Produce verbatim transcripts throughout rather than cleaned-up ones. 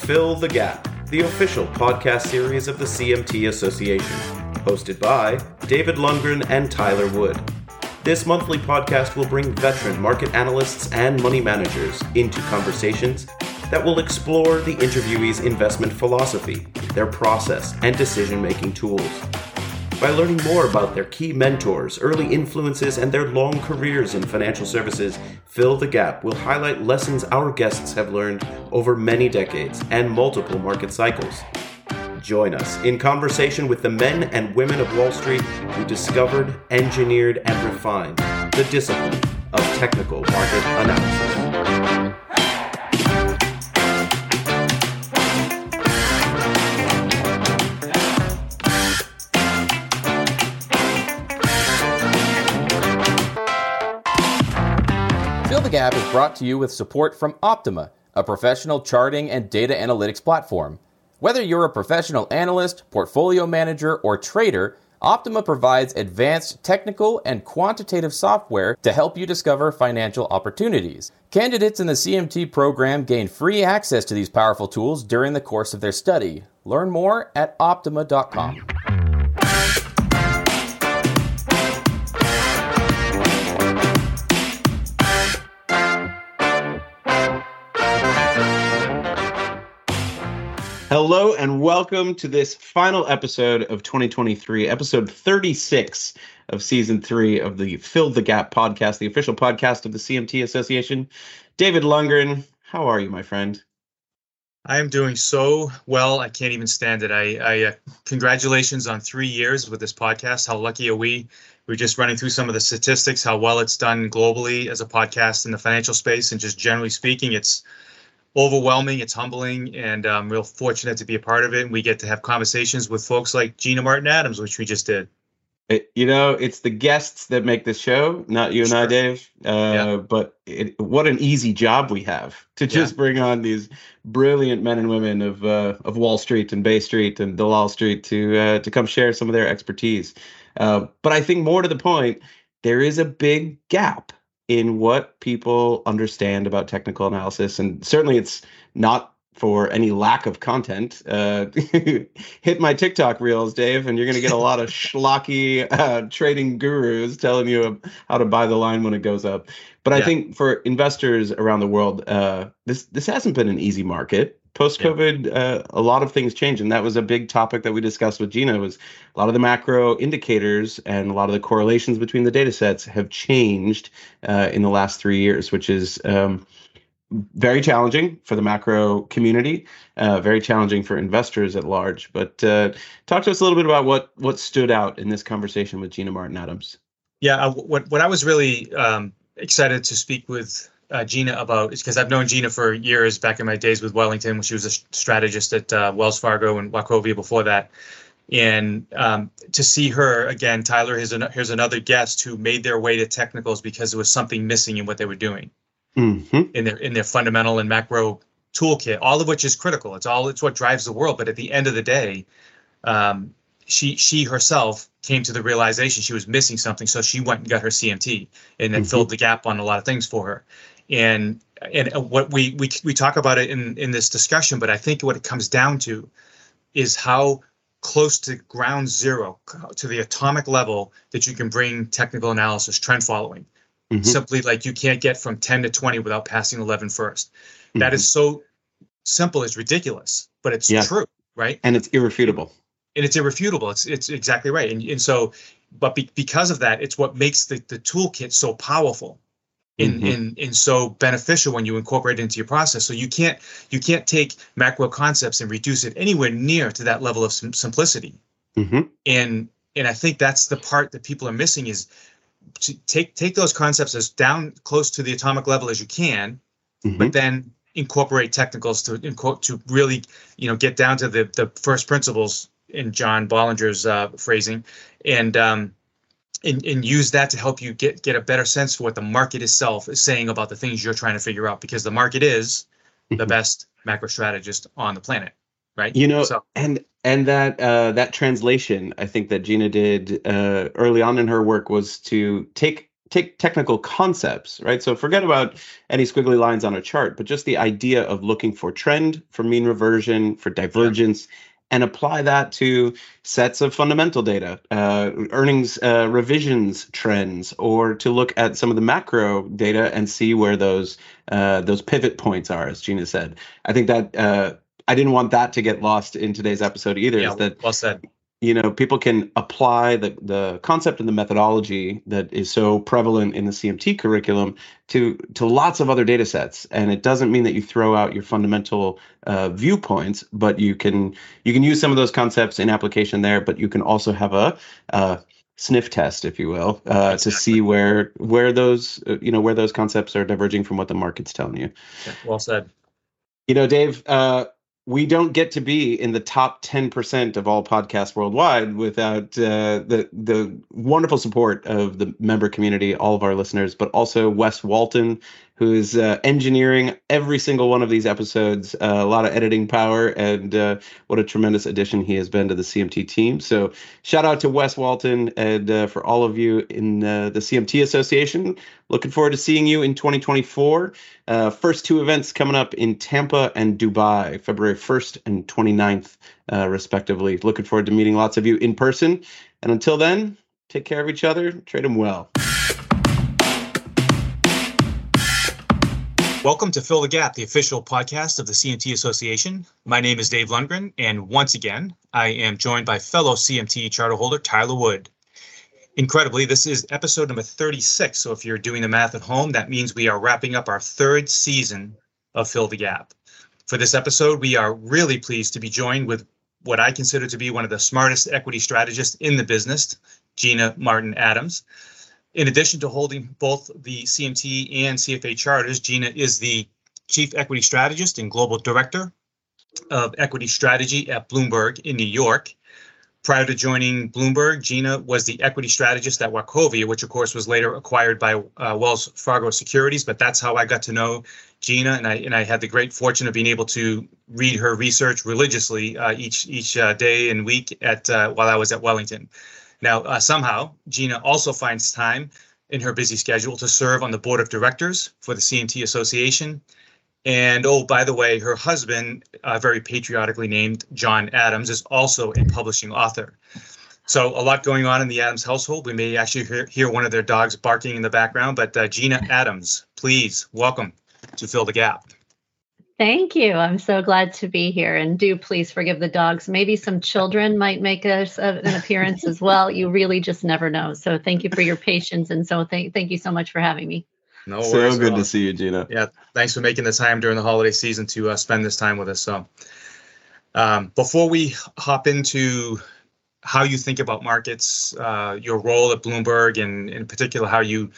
Fill the Gap, the official podcast series of the C M T Association, hosted by David Lundgren and Tyler Wood. This monthly podcast will bring veteran market analysts and money managers into conversations that will explore the interviewee's investment philosophy, their process, and decision-making tools. By learning more about their key mentors, early influences, and their long careers in financial services, Fill the Gap will highlight lessons our guests have learned over many decades and multiple market cycles. Join us in conversation with the men and women of Wall Street who discovered, engineered, and refined the discipline of technical market analysis. Fill the Gap is brought to you with support from Optima, a professional charting and data analytics platform. Whether you're a professional analyst, portfolio manager, or trader, Optima provides advanced technical and quantitative software to help you discover financial opportunities. Candidates in the C M T program gain free access to these powerful tools during the course of their study. Learn more at optima dot com. Hello and welcome to this final episode of twenty twenty-three, episode thirty-six of season three of the Fill the Gap podcast, the official podcast of the C M T Association. David Lundgren, how are you, my friend? I am doing so well. I can't even stand it. I, I uh, congratulations on three years with this podcast. How lucky are we? We're just running through some of the statistics, how well it's done globally as a podcast in the financial space, and just generally speaking, it's overwhelming, it's humbling, and I'm real fortunate to be a part of it. And we get to have conversations with folks like Gina Martin Adams, which we just did. It, you know, it's the guests that make this show, not you and Sure. I, Dave. Uh, Yeah. But it, what an easy job we have to just Yeah. bring on these brilliant men and women of uh, of Wall Street and Bay Street and Dalal Street to uh, to come share some of their expertise. Uh, but I think more to the point, there is a big gap in what people understand about technical analysis. And certainly it's not for any lack of content. Uh, hit my TikTok reels, Dave, and you're going to get a lot of schlocky uh, trading gurus telling you how to buy the line when it goes up. But I Yeah. think for investors around the world, uh, this this hasn't been an easy market. Post-COVID, uh, a lot of things changed, and that was a big topic that we discussed with Gina. Was a lot of the macro indicators and a lot of the correlations between the data sets have changed uh, in the last three years, which is um, very challenging for the macro community, uh, very challenging for investors at large. But uh, talk to us a little bit about what what stood out in this conversation with Gina Martin Adams. Yeah, uh, what what I was really um, excited to speak with Uh, Gina about is because I've known Gina for years back in my days with Wellington when she was a strategist at uh, Wells Fargo and Wachovia before that. And um, to see her again, Tyler, here's, an, here's another guest who made their way to technicals because there was something missing in what they were doing Mm-hmm. in their in their fundamental and macro toolkit, all of which is critical. It's all it's what drives the world. But at the end of the day, um, she she herself came to the realization she was missing something, so she went and got her C M T and then Mhm. filled the gap on a lot of things for her. And and what we we we talk about it in in this discussion, but I think what it comes down to is how close to ground zero, to the atomic level, that you can bring technical analysis, trend following. Mhm. Simply like you can't get from ten to twenty without passing eleven first. That is so simple, it's ridiculous, but it's Yeah. true, right? And it's irrefutable. And it's irrefutable. It's it's exactly right. And and so, but be, because of that, it's what makes the, the toolkit so powerful and, Mhm. and, and so beneficial when you incorporate it into your process. So you can't you can't take macro concepts and reduce it anywhere near to that level of sim- simplicity. Mm-hmm. And and I think that's the part that people are missing is to take take those concepts as down close to the atomic level as you can, Mm-hmm. but then incorporate technicals to inco- to really, you know, get down to the the first principles in John Bollinger's uh, phrasing, and um, and and use that to help you get get a better sense for what the market itself is saying about the things you're trying to figure out, because the market is the best macro strategist on the planet, right? You know, so and and that uh, that translation, I think that Gina did uh, early on in her work was to take take technical concepts, right? So forget about any squiggly lines on a chart, but just the idea of looking for trend, for mean reversion, for divergence, yeah. and apply that to sets of fundamental data, uh, earnings uh, revisions trends, or to look at some of the macro data and see where those uh, those pivot points are, as Gina said. I think that uh, I didn't want that to get lost in today's episode either. Yeah, is that well said. You know, people can apply the, the concept and the methodology that is so prevalent in the C M T curriculum to to lots of other data sets. And it doesn't mean that you throw out your fundamental uh, viewpoints, but you can you can use some of those concepts in application there, but you can also have a uh, sniff test, if you will, uh, exactly. to see where where those uh, you know where those concepts are diverging from what the market's telling you. Yeah, well said. You know, Dave, uh, we don't get to be in the top ten percent of all podcasts worldwide without uh, the the wonderful support of the member community, all of our listeners, but also Wes Walton, who is uh, engineering every single one of these episodes, uh, a lot of editing power, and uh, what a tremendous addition he has been to the C M T team. So shout out to Wes Walton, and uh, for all of you in uh, the C M T Association. Looking forward to seeing you in twenty twenty-four. Uh, first two events coming up in Tampa and Dubai, February first and twenty-ninth, uh, respectively. Looking forward to meeting lots of you in person. And until then, take care of each other, trade them well. Welcome to Fill the Gap, the official podcast of the C M T Association. My name is Dave Lundgren, and once again, I am joined by fellow C M T charter holder Tyler Wood. Incredibly, this is episode number thirty-six, so if you're doing the math at home, that means we are wrapping up our third season of Fill the Gap. For this episode, we are really pleased to be joined with what I consider to be one of the smartest equity strategists in the business, Gina Martin Adams. In addition to holding both the C M T and C F A charters, Gina is the Chief Equity Strategist and Global Director of Equity Strategy at Bloomberg in New York. Prior to joining Bloomberg, Gina was the equity strategist at Wachovia, which of course was later acquired by uh, Wells Fargo Securities. But that's how I got to know Gina, and I and I had the great fortune of being able to read her research religiously uh, each each uh, day and week at uh, while I was at Wellington. Now, uh, somehow, Gina also finds time in her busy schedule to serve on the board of directors for the C M T Association. And, oh, by the way, her husband, uh, very patriotically named John Adams, is also a publishing author. So a lot going on in the Adams household. We may actually hear, hear one of their dogs barking in the background, but uh, Gina Adams, please welcome to Fill the Gap. Thank you. I'm so glad to be here. And do please forgive the dogs. Maybe some children might make a, a, an appearance as well. You really just never know. So thank you for your patience. And so thank, thank you so much for having me. No so worries. Good to see you, Gina. Yeah, thanks for making the time during the holiday season to uh, spend this time with us. So um, before we hop into how you think about markets, uh, your role at Bloomberg, and in particular how you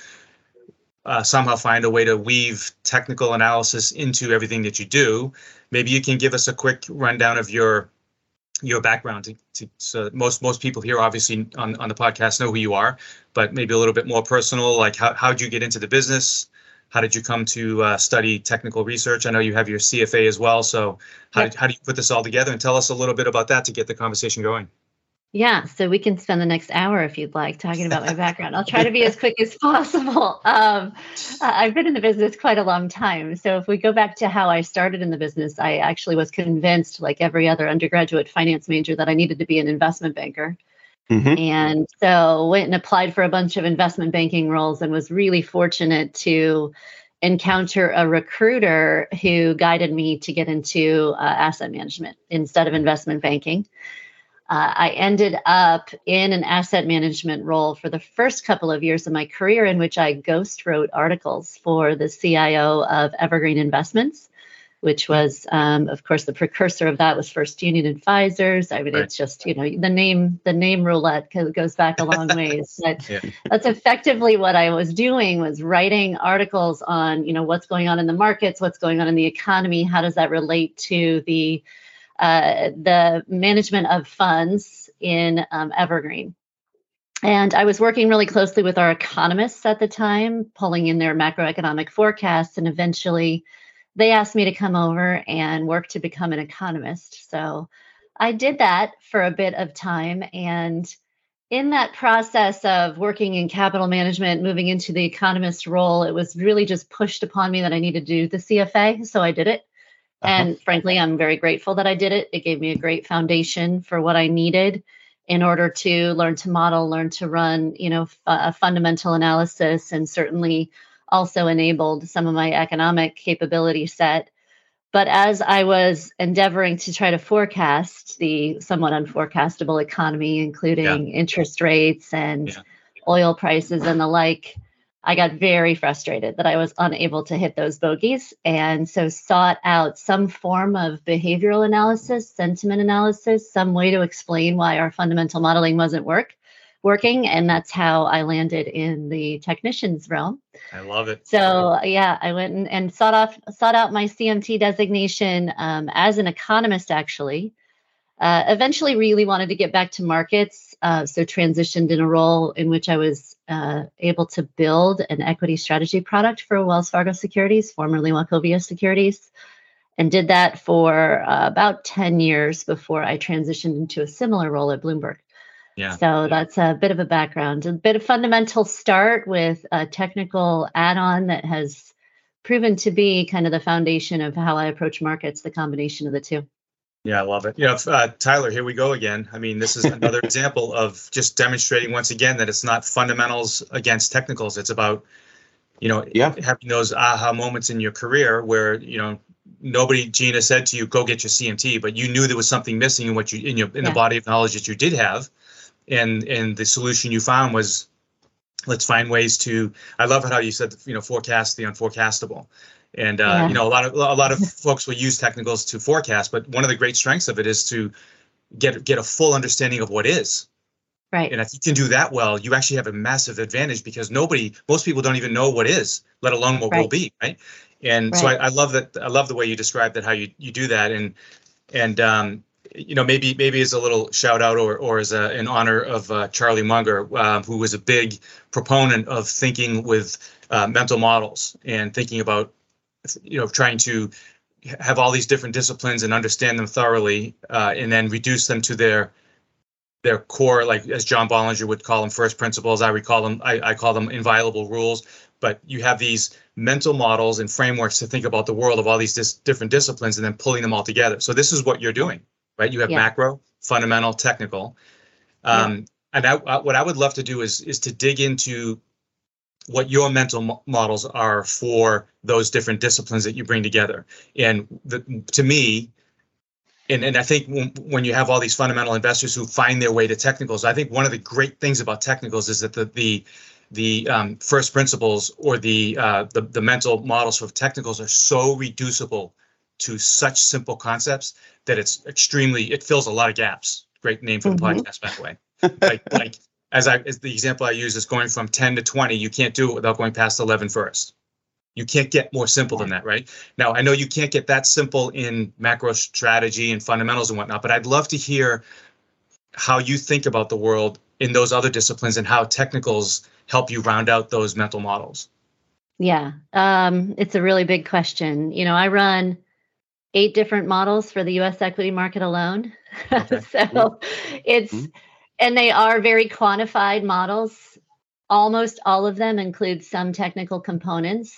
uh, somehow find a way to weave technical analysis into everything that you do, maybe you can give us a quick rundown of your your background. To, to, so most most people here, obviously, on, on the podcast know who you are, but maybe a little bit more personal, like how how did you get into the business? How did you come to uh, study technical research? I know you have your C F A as well. So how, yep. did, how do you put this all together? And tell us a little bit about that to get the conversation going. Yeah, so we can spend the next hour, if you'd like, talking about my background. I'll try to be as quick as possible. Um, I've been in the business quite a long time. So if we go back to how I started in the business, I actually was convinced, like every other undergraduate finance major, that I needed to be an investment banker. Mm-hmm. And so went and applied for a bunch of investment banking roles and was really fortunate to encounter a recruiter who guided me to get into uh, asset management instead of investment banking. Uh, I ended up in an asset management role for the first couple of years of my career, in which I ghost wrote articles for the C I O of Evergreen Investments, which was, um, of course, the precursor of that was First Union Advisors. I mean, right. It's just, you know, the name, the name roulette goes back a long ways. But yeah. That's effectively what I was doing, was writing articles on, you know, what's going on in the markets, what's going on in the economy, how does that relate to the uh, the management of funds in um, Evergreen. And I was working really closely with our economists at the time, pulling in their macroeconomic forecasts, and eventually they asked me to come over and work to become an economist. So I did that for a bit of time. And in that process of working in capital management, moving into the economist role, it was really just pushed upon me that I needed to do the C F A. So I did it. Uh-huh. And frankly, I'm very grateful that I did it. It gave me a great foundation for what I needed in order to learn to model, learn to run, you know, a fundamental analysis, and certainly also enabled some of my economic capability set. But as I was endeavoring to try to forecast the somewhat unforecastable economy, including yeah. interest rates and yeah. oil prices and the like, I got very frustrated that I was unable to hit those bogeys, and so sought out some form of behavioral analysis, sentiment analysis, some way to explain why our fundamental modeling wasn't work working. And that's how I landed in the technician's realm. I love it. So yeah, I went and, and sought off sought out my C M T designation um, as an economist, actually. Uh, eventually really wanted to get back to markets, uh, so transitioned in a role in which I was uh, able to build an equity strategy product for Wells Fargo Securities, formerly Wachovia Securities, and did that for uh, about ten years before I transitioned into a similar role at Bloomberg. Yeah. So that's a bit of a background, a bit of fundamental start with a technical add-on that has proven to be kind of the foundation of how I approach markets, the combination of the two. Yeah, I love it. You know, uh, Tyler, here we go again. I mean, this is another example of just demonstrating once again that it's not fundamentals against technicals. It's about, you know, yeah. having those aha moments in your career where, you know, nobody, Gina, said to you, go get your C M T, but you knew there was something missing in what you in your in yeah. the body of knowledge that you did have. And and the solution you found was, let's find ways to, I love how you said, you know, forecast the unforecastable. And, uh, yeah. you know, a lot of a lot of folks will use technicals to forecast, but one of the great strengths of it is to get get a full understanding of what is. Right. And if you can do that well, you actually have a massive advantage, because nobody, most people don't even know what is, let alone what right. will be. Right. And right. so I, I love that. I love the way you described that, how you, you do that. And, and, um, you know, maybe maybe as a little shout out or or as a, an honor of uh, Charlie Munger, uh, who was a big proponent of thinking with uh, mental models and thinking about, you know, trying to have all these different disciplines and understand them thoroughly, uh, and then reduce them to their their core, like as John Bollinger would call them, first principles. I recall them, I, I call them inviolable rules. But you have these mental models and frameworks to think about the world of all these dis- different disciplines and then pulling them all together. So this is what you're doing, right? You have yeah. macro, fundamental, technical. Um, yeah. And I, I, what I would love to do is is to dig into what your mental mo- models are for those different disciplines that you bring together. And the, to me, and, and I think when, when you have all these fundamental investors who find their way to technicals, I think one of the great things about technicals is that the the the um, first principles or the, uh, the the mental models for technicals are so reducible to such simple concepts that it's extremely, it fills a lot of gaps. Great name for the mm-hmm. podcast, by the way. Like, like as I, as the example I use is going from ten to twenty, you can't do it without going past eleven first. You can't get more simple than that, right? Now, I know you can't get that simple in macro strategy and fundamentals and whatnot, but I'd love to hear how you think about the world in those other disciplines and how technicals help you round out those mental models. Yeah, um, it's a really big question. You know, I run eight different models for the U S equity market alone. Okay. so mm-hmm. it's, mm-hmm. and they are very quantified models. Almost all of them include some technical components.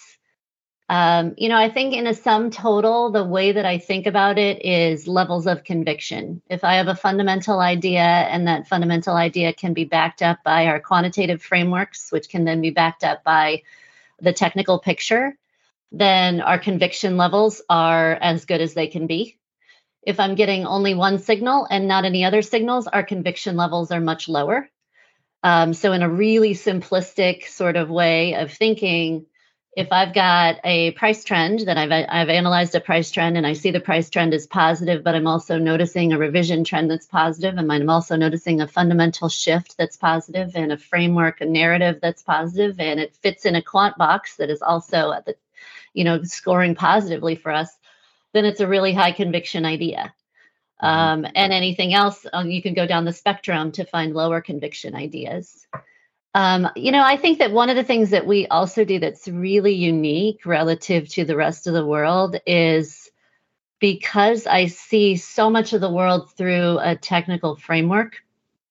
Um, you know, I think in a sum total, the way that I think about it is levels of conviction. If I have a fundamental idea and that fundamental idea can be backed up by our quantitative frameworks, which can then be backed up by the technical picture, then our conviction levels are as good as they can be. If I'm getting only one signal and not any other signals, our conviction levels are much lower. Um, so in a really simplistic sort of way of thinking, if I've got a price trend, then I've I've analyzed a price trend and I see the price trend is positive, but I'm also noticing a revision trend that's positive, and I'm also noticing a fundamental shift that's positive and a framework, a narrative that's positive, and it fits in a quant box that is also at the, you know, scoring positively for us, then it's a really high conviction idea. Um, and anything else, um, you can go down the spectrum to find lower conviction ideas. Um, you know, I think that one of the things that we also do that's really unique relative to the rest of the world is because I see so much of the world through a technical framework,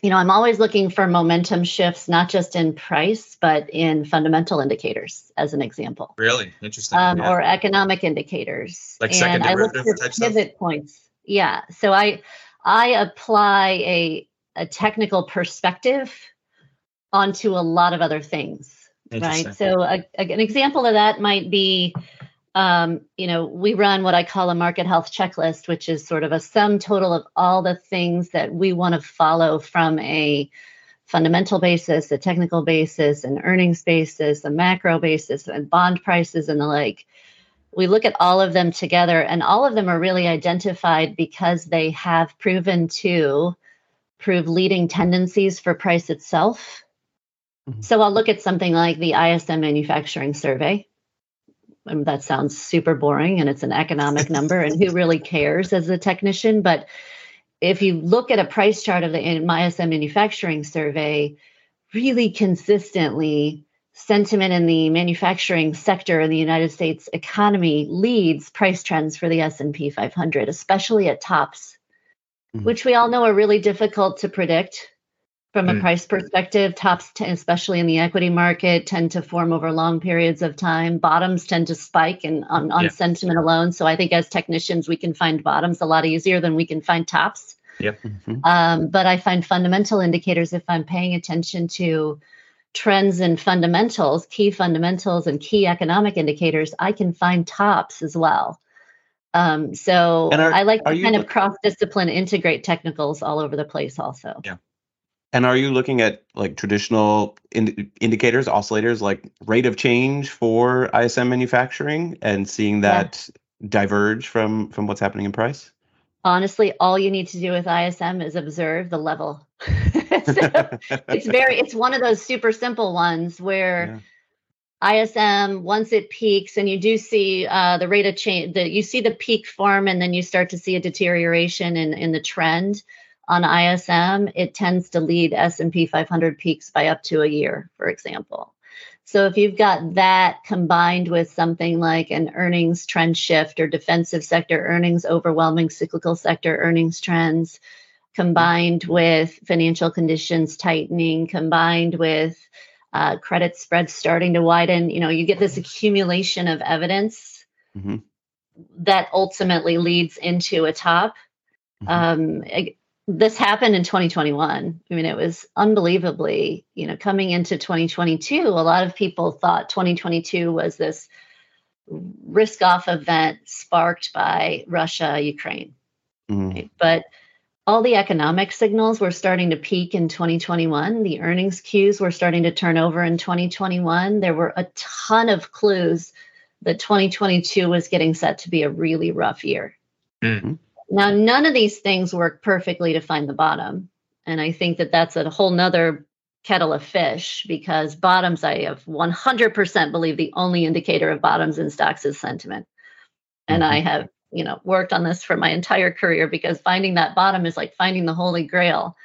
you know, I'm always looking for momentum shifts, not just in price, but in fundamental indicators, as an example. Really interesting. Um, Yeah. Or economic indicators. Like second and I look derivative for type stuff? pivot points. Yeah. So I I apply a a technical perspective onto a lot of other things. Interesting. Right. So a, a- an example of that might be, um, you know, we run what I call a market health checklist, which is sort of a sum total of all the things that we want to follow from a fundamental basis, a technical basis, an earnings basis, a macro basis, and bond prices and the like. We look at all of them together, and all of them are really identified because they have proven to prove leading tendencies for price itself. Mhm. So I'll look at something like the I S M Manufacturing Survey. And that sounds super boring, and it's an economic number, and who really cares as a technician? But if you look at a price chart of the I S M Manufacturing Survey, really consistently, sentiment in the manufacturing sector in the United States economy leads price trends for the S and P five hundred, especially at tops, Mhm. which we all know are really difficult to predict from a Mm. price perspective. Tops, t- especially in the equity market, tend to form over long periods of time. Bottoms tend to spike and on, on Yeah. sentiment alone. So I think as technicians, we can find bottoms a lot easier than we can find tops. Yep. Mhm. Um, but I find fundamental indicators, if I'm paying attention to trends and fundamentals, key fundamentals and key economic indicators, I can find tops as well. Um, so And are- I like are to you kind of look- cross-discipline integrate technicals all over the place also. Yeah. And are you looking at like traditional in- indicators, oscillators, like rate of change for I S M manufacturing, and seeing that diverge from from what's happening in price? Honestly, all you need to do with I S M is observe the level. So it's very, it's one of those super simple ones where Yeah. I S M, once it peaks, and you do see uh, the rate of change, the, you see the peak form, and then you start to see a deterioration in, in the trend on I S M, it tends to lead S and P five hundred peaks by up to a year, for example. So if you've got that combined with something like an earnings trend shift or defensive sector earnings overwhelming cyclical sector earnings trends, combined with financial conditions tightening, combined with uh, credit spreads starting to widen, you know, you get this accumulation of evidence Mhm. that ultimately leads into a top. Mhm. Um, it- this happened in twenty twenty-one. I mean, it was unbelievably, you know, coming into twenty twenty-two, a lot of people thought twenty twenty-two was this risk off event sparked by Russia, Ukraine. Mhm. Right? But all the economic signals were starting to peak in twenty twenty-one. The earnings cues were starting to turn over in twenty twenty-one. There were a ton of clues that twenty twenty-two was getting set to be a really rough year. Mm. Now, none of these things work perfectly to find the bottom. And I think that that's a whole nother kettle of fish, because bottoms, I have one hundred percent believe the only indicator of bottoms in stocks is sentiment. And I have, you know, worked on this for my entire career, because finding that bottom is like finding the Holy Grail.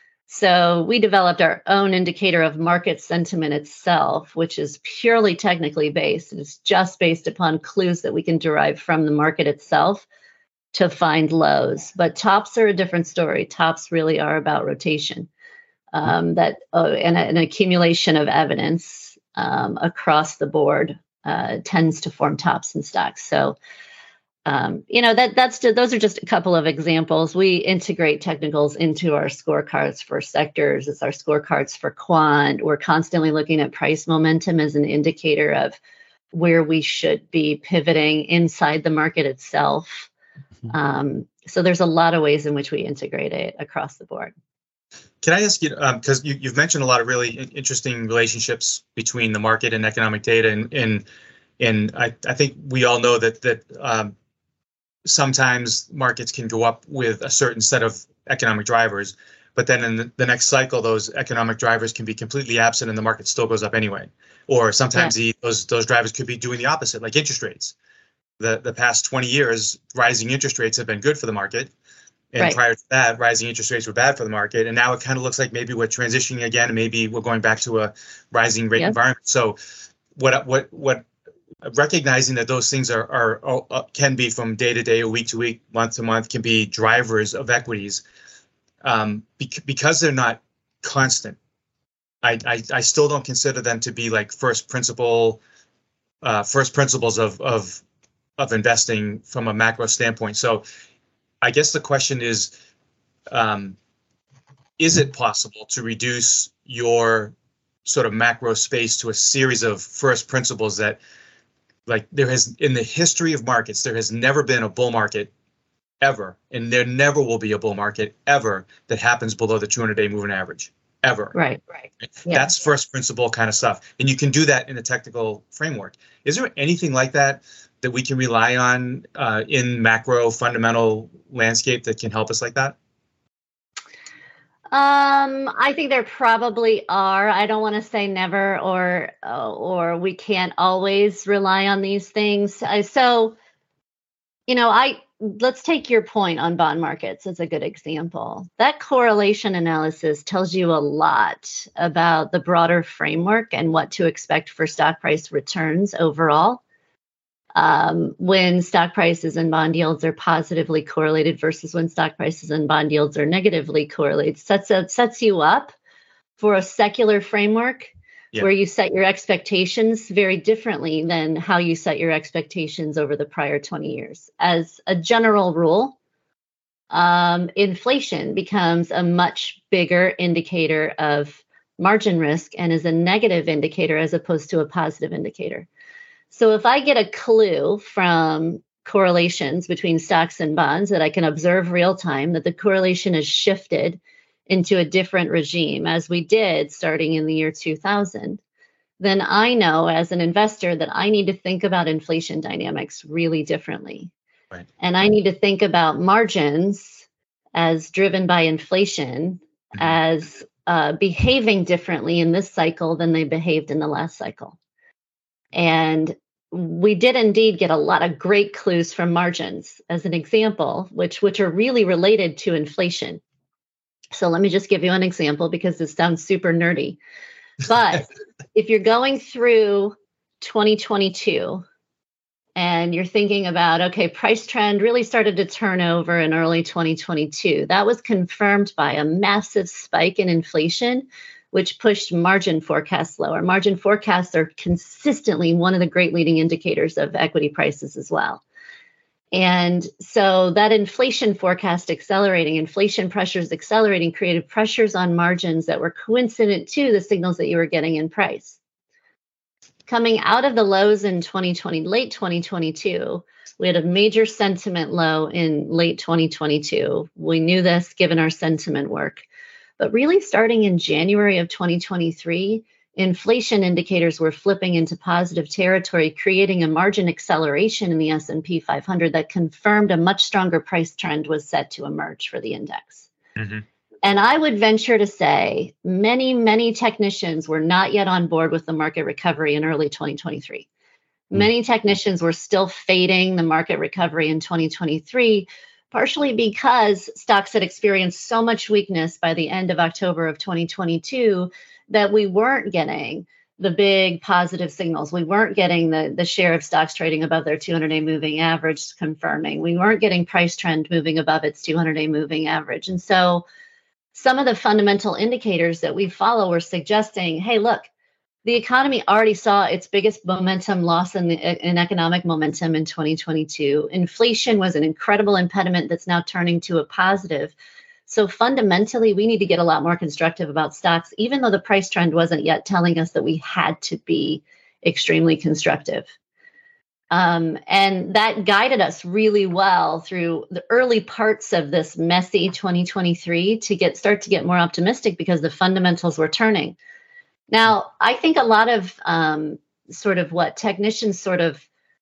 So we developed our own indicator of market sentiment itself, which is purely technically based. It's just based upon clues that we can derive from the market itself to find lows. But tops are a different story. Tops really are about rotation, um, that uh, and an accumulation of evidence um, across the board uh, tends to form tops in stocks. So, um, you know, that that's just, those are just a couple of examples. We integrate technicals into our scorecards for sectors. It's our scorecards for quant. We're constantly looking at price momentum as an indicator of where we should be pivoting inside the market itself. Um, so there's a lot of ways in which we integrate it across the board. Can I ask you, because um, you, you've mentioned a lot of really interesting relationships between the market and economic data, and and, and I, I think we all know that that um, sometimes markets can go up with a certain set of economic drivers, but then in the, the next cycle, those economic drivers can be completely absent and the market still goes up anyway. Or sometimes yeah. the, those those drivers could be doing the opposite, like interest rates. The the past twenty years, rising interest rates have been good for the market. And right. prior to that, rising interest rates were bad for the market. And now it kind of looks like maybe we're transitioning again, and maybe we're going back to a rising rate yep. environment. So what what what recognizing that those things are are uh, can be from day to day or week to week, month to month, can be drivers of equities. Um, bec- because they're not constant. I, I, I still don't consider them to be like first principle, uh, first principles of, of, of investing from a macro standpoint. So I guess the question is, um, is it possible to reduce your sort of macro space to a series of first principles that, like, there has, in the history of markets, there has never been a bull market ever, and there never will be a bull market ever that happens below the two hundred day moving average, ever. Right, right. Yeah. That's first principle kind of stuff. And you can do that in a technical framework. Is there anything like that that we can rely on uh, in macro fundamental landscape that can help us like that? Um, I think there probably are. I don't want to say never or uh, or we can't always rely on these things. Uh, so, you know, I let's take your point on bond markets as a good example. That correlation analysis tells you a lot about the broader framework and what to expect for stock price returns overall. Um, when stock prices and bond yields are positively correlated versus when stock prices and bond yields are negatively correlated, sets up, sets you up for a secular framework yeah. where you set your expectations very differently than how you set your expectations over the prior twenty years. As a general rule, um, inflation becomes a much bigger indicator of margin risk and is a negative indicator as opposed to a positive indicator. So if I get a clue from correlations between stocks and bonds that I can observe real time, that the correlation has shifted into a different regime, as we did starting in the year two thousand, then I know as an investor that I need to think about inflation dynamics really differently. Right. And I need to think about margins as driven by inflation mm-hmm. as uh, behaving differently in this cycle than they behaved in the last cycle. And we did indeed get a lot of great clues from margins as an example, which, which are really related to inflation. So let me just give you an example because this sounds super nerdy. But if you're going through twenty twenty-two and you're thinking about, okay, price trend really started to turn over in early twenty twenty-two, that was confirmed by a massive spike in inflation, which pushed margin forecasts lower. Margin forecasts are consistently one of the great leading indicators of equity prices as well. And so that inflation forecast accelerating, inflation pressures accelerating, created pressures on margins that were coincident to the signals that you were getting in price. Coming out of the lows in twenty twenty, late twenty twenty-two, we had a major sentiment low in late twenty twenty-two. We knew this given our sentiment work. But really starting in January of twenty twenty-three, inflation indicators were flipping into positive territory, creating a margin acceleration in the S and P five hundred that confirmed a much stronger price trend was set to emerge for the index. Mm-hmm. And I would venture to say many, many technicians were not yet on board with the market recovery in early twenty twenty-three. Mm-hmm. Many technicians were still fading the market recovery in twenty twenty-three, partially because stocks had experienced so much weakness by the end of October of twenty twenty-two that we weren't getting the big positive signals. We weren't getting the, the share of stocks trading above their two hundred day moving average confirming. We weren't getting price trend moving above its two hundred day moving average. And so some of the fundamental indicators that we follow were suggesting, hey, look, the economy already saw its biggest momentum loss in, the, in economic momentum in twenty twenty-two. Inflation was an incredible impediment that's now turning to a positive. So fundamentally, we need to get a lot more constructive about stocks, even though the price trend wasn't yet telling us that we had to be extremely constructive. Um, and that guided us really well through the early parts of this messy twenty twenty-three to get start to get more optimistic because the fundamentals were turning. Now, I think a lot of um, sort of what technicians sort of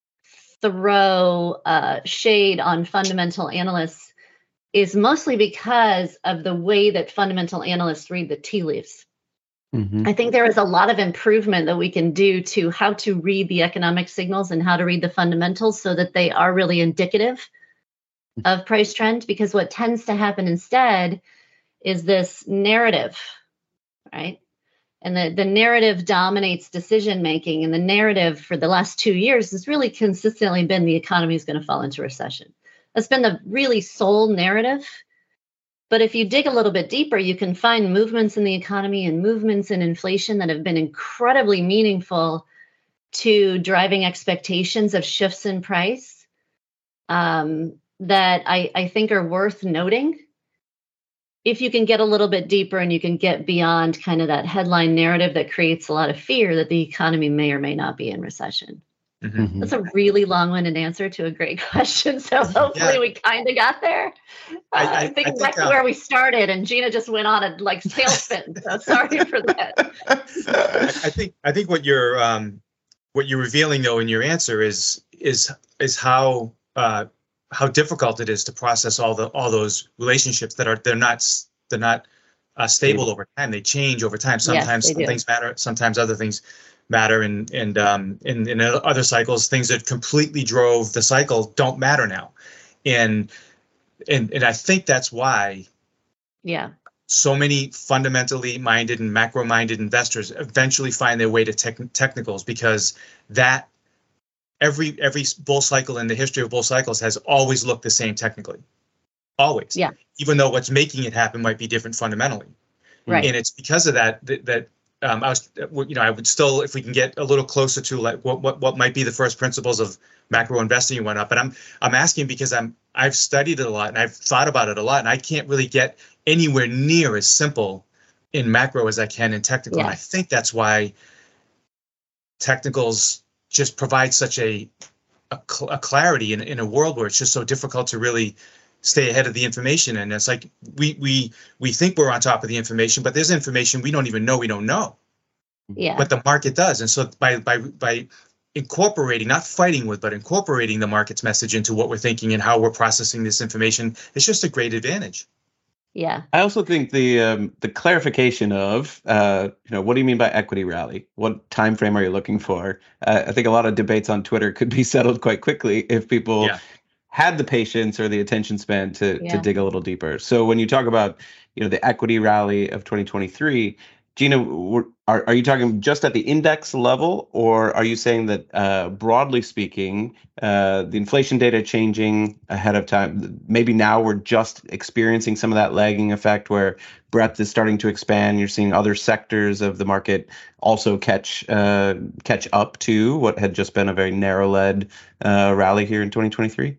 throw uh, shade on fundamental analysts is mostly because of the way that fundamental analysts read the tea leaves. Mm-hmm. I think there is a lot of improvement that we can do to how to read the economic signals and how to read the fundamentals so that they are really indicative of price trend, because what tends to happen instead is this narrative, right? And the, the narrative dominates decision-making. And the narrative for the last two years has really consistently been the economy is going to fall into recession. That's been the really sole narrative. But if you dig a little bit deeper, you can find movements in the economy and movements in inflation that have been incredibly meaningful to driving expectations of shifts in price um, that I, I think are worth noting. If you can get a little bit deeper and you can get beyond kind of that headline narrative that creates a lot of fear that the economy may or may not be in recession. Mm-hmm. That's a really long-winded answer to a great question. So hopefully yeah. we kind of got there. Uh, I, I, I think I back think, to uh, where we started, and Gina just went on a like tailspin. So sorry for that. I, I think I think what you're um, what you're revealing though in your answer is is is how uh, how difficult it is to process all the all those relationships that are they're not they're not uh, stable over time. They change over time. Sometimes yes, some things matter. Sometimes other things matter, and and um in, in other cycles, things that completely drove the cycle don't matter now, and and and I think that's why yeah so many fundamentally minded and macro minded investors eventually find their way to tech, technicals, because that every every bull cycle in the history of bull cycles has always looked the same technically, always, yeah even though what's making it happen might be different fundamentally, right? And it's because of that that, that Um, I was, you know, I would still, if we can get a little closer to like what what what might be the first principles of macro investing you went up. And I'm I'm asking because I'm I've studied it a lot and I've thought about it a lot, and I can't really get anywhere near as simple in macro as I can in technical. Yeah. And I think that's why technicals just provide such a a, cl- a clarity in in a world where it's just so difficult to really stay ahead of the information. And it's like we we we think we're on top of the information, but there's information we don't even know we don't know. Yeah. But the market does. And so by by by incorporating, not fighting with, but incorporating the market's message into what we're thinking and how we're processing this information, it's just a great advantage. Yeah. I also think the um, the clarification of uh, you know, what do you mean by equity rally? What time frame are you looking for? Uh, I think a lot of debates on Twitter could be settled quite quickly if people yeah. had the patience or the attention span to yeah. to dig a little deeper. So when you talk about, you know, the equity rally of twenty twenty-three, Gina, are are you talking just at the index level, or are you saying that uh, broadly speaking, uh, the inflation data changing ahead of time? Maybe now we're just experiencing some of that lagging effect where breadth is starting to expand. You're seeing other sectors of the market also catch uh, catch up to what had just been a very narrow-led uh, rally here in twenty twenty-three.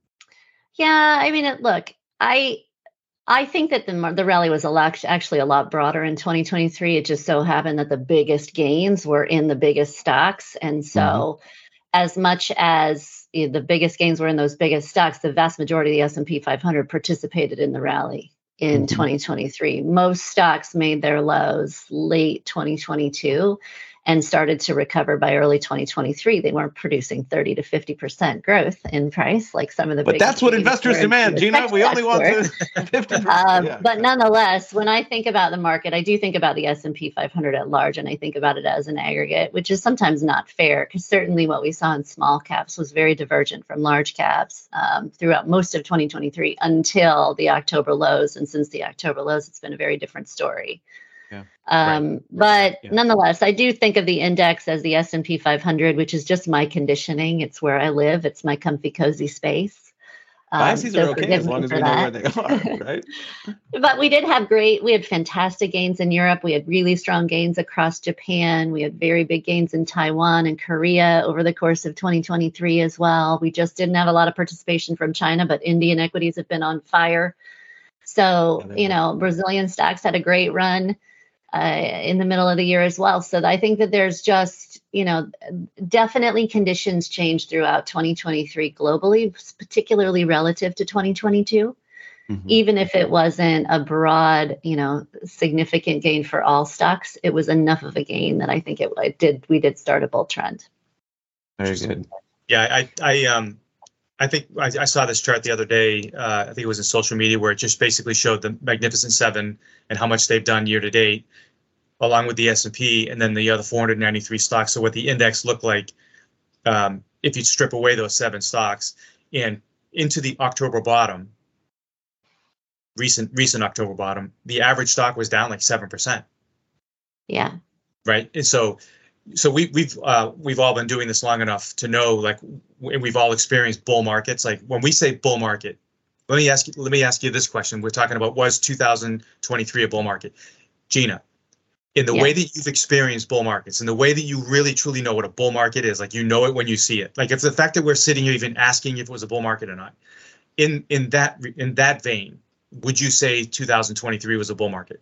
Yeah, I mean, look, I I think that the the rally was a lot, actually a lot broader in twenty twenty-three. It just so happened that the biggest gains were in the biggest stocks, and so mm-hmm. as much as you know, the biggest gains were in those biggest stocks, the vast majority of the S and P five hundred participated in the rally in mm-hmm. twenty twenty-three. Most stocks made their lows late twenty twenty-two and started to recover by early twenty twenty-three. They weren't producing thirty to fifty percent growth in price like some of the But that's what investors demand, Gina. We only want to fifty percent. Um, yeah. But nonetheless, when I think about the market, I do think about the S and P five hundred at large, and I think about it as an aggregate, which is sometimes not fair, because certainly what we saw in small caps was very divergent from large caps um, throughout most of twenty twenty-three until the October lows. And since the October lows, it's been a very different story. Yeah. Um, right. But yeah. nonetheless, I do think of the index as the S and P five hundred, which is just my conditioning. It's where I live. It's my comfy, cozy space. Um, Biases so are okay as long as we know where they are, right? But we did have great, we had fantastic gains in Europe. We had really strong gains across Japan. We had very big gains in Taiwan and Korea over the course of twenty twenty-three as well. We just didn't have a lot of participation from China, but Indian equities have been on fire. So, you know, Brazilian stocks had a great run Uh, in the middle of the year as well. So I think that there's just, you know, definitely conditions changed throughout twenty twenty-three globally, particularly relative to twenty twenty-two, mm-hmm. even if it wasn't a broad, you know, significant gain for all stocks. It was enough of a gain that I think it, it did, we did start a bull trend. Very good. Yeah, I, I, um, I think I, I saw this chart the other day. Uh, I think it was in social media, where it just basically showed the Magnificent Seven and how much they've done year to date, along with the S and P, and then the other four hundred ninety-three stocks. So what the index looked like um, if you strip away those seven stocks, and into the October bottom, recent recent October bottom, the average stock was down like seven percent. Yeah. Right. And so. So we, we've uh, we've all been doing this long enough to know, like, and we've all experienced bull markets. Like when we say bull market, Let me ask you, let me ask you this question. We're talking about, was two thousand twenty-three a bull market? Gina, in the Yes. way that you've experienced bull markets, in the way that you really truly know what a bull market is, like you know it when you see it. Like if the fact that we're sitting here even asking if it was a bull market or not, in in that in that vein, would you say two thousand twenty-three was a bull market?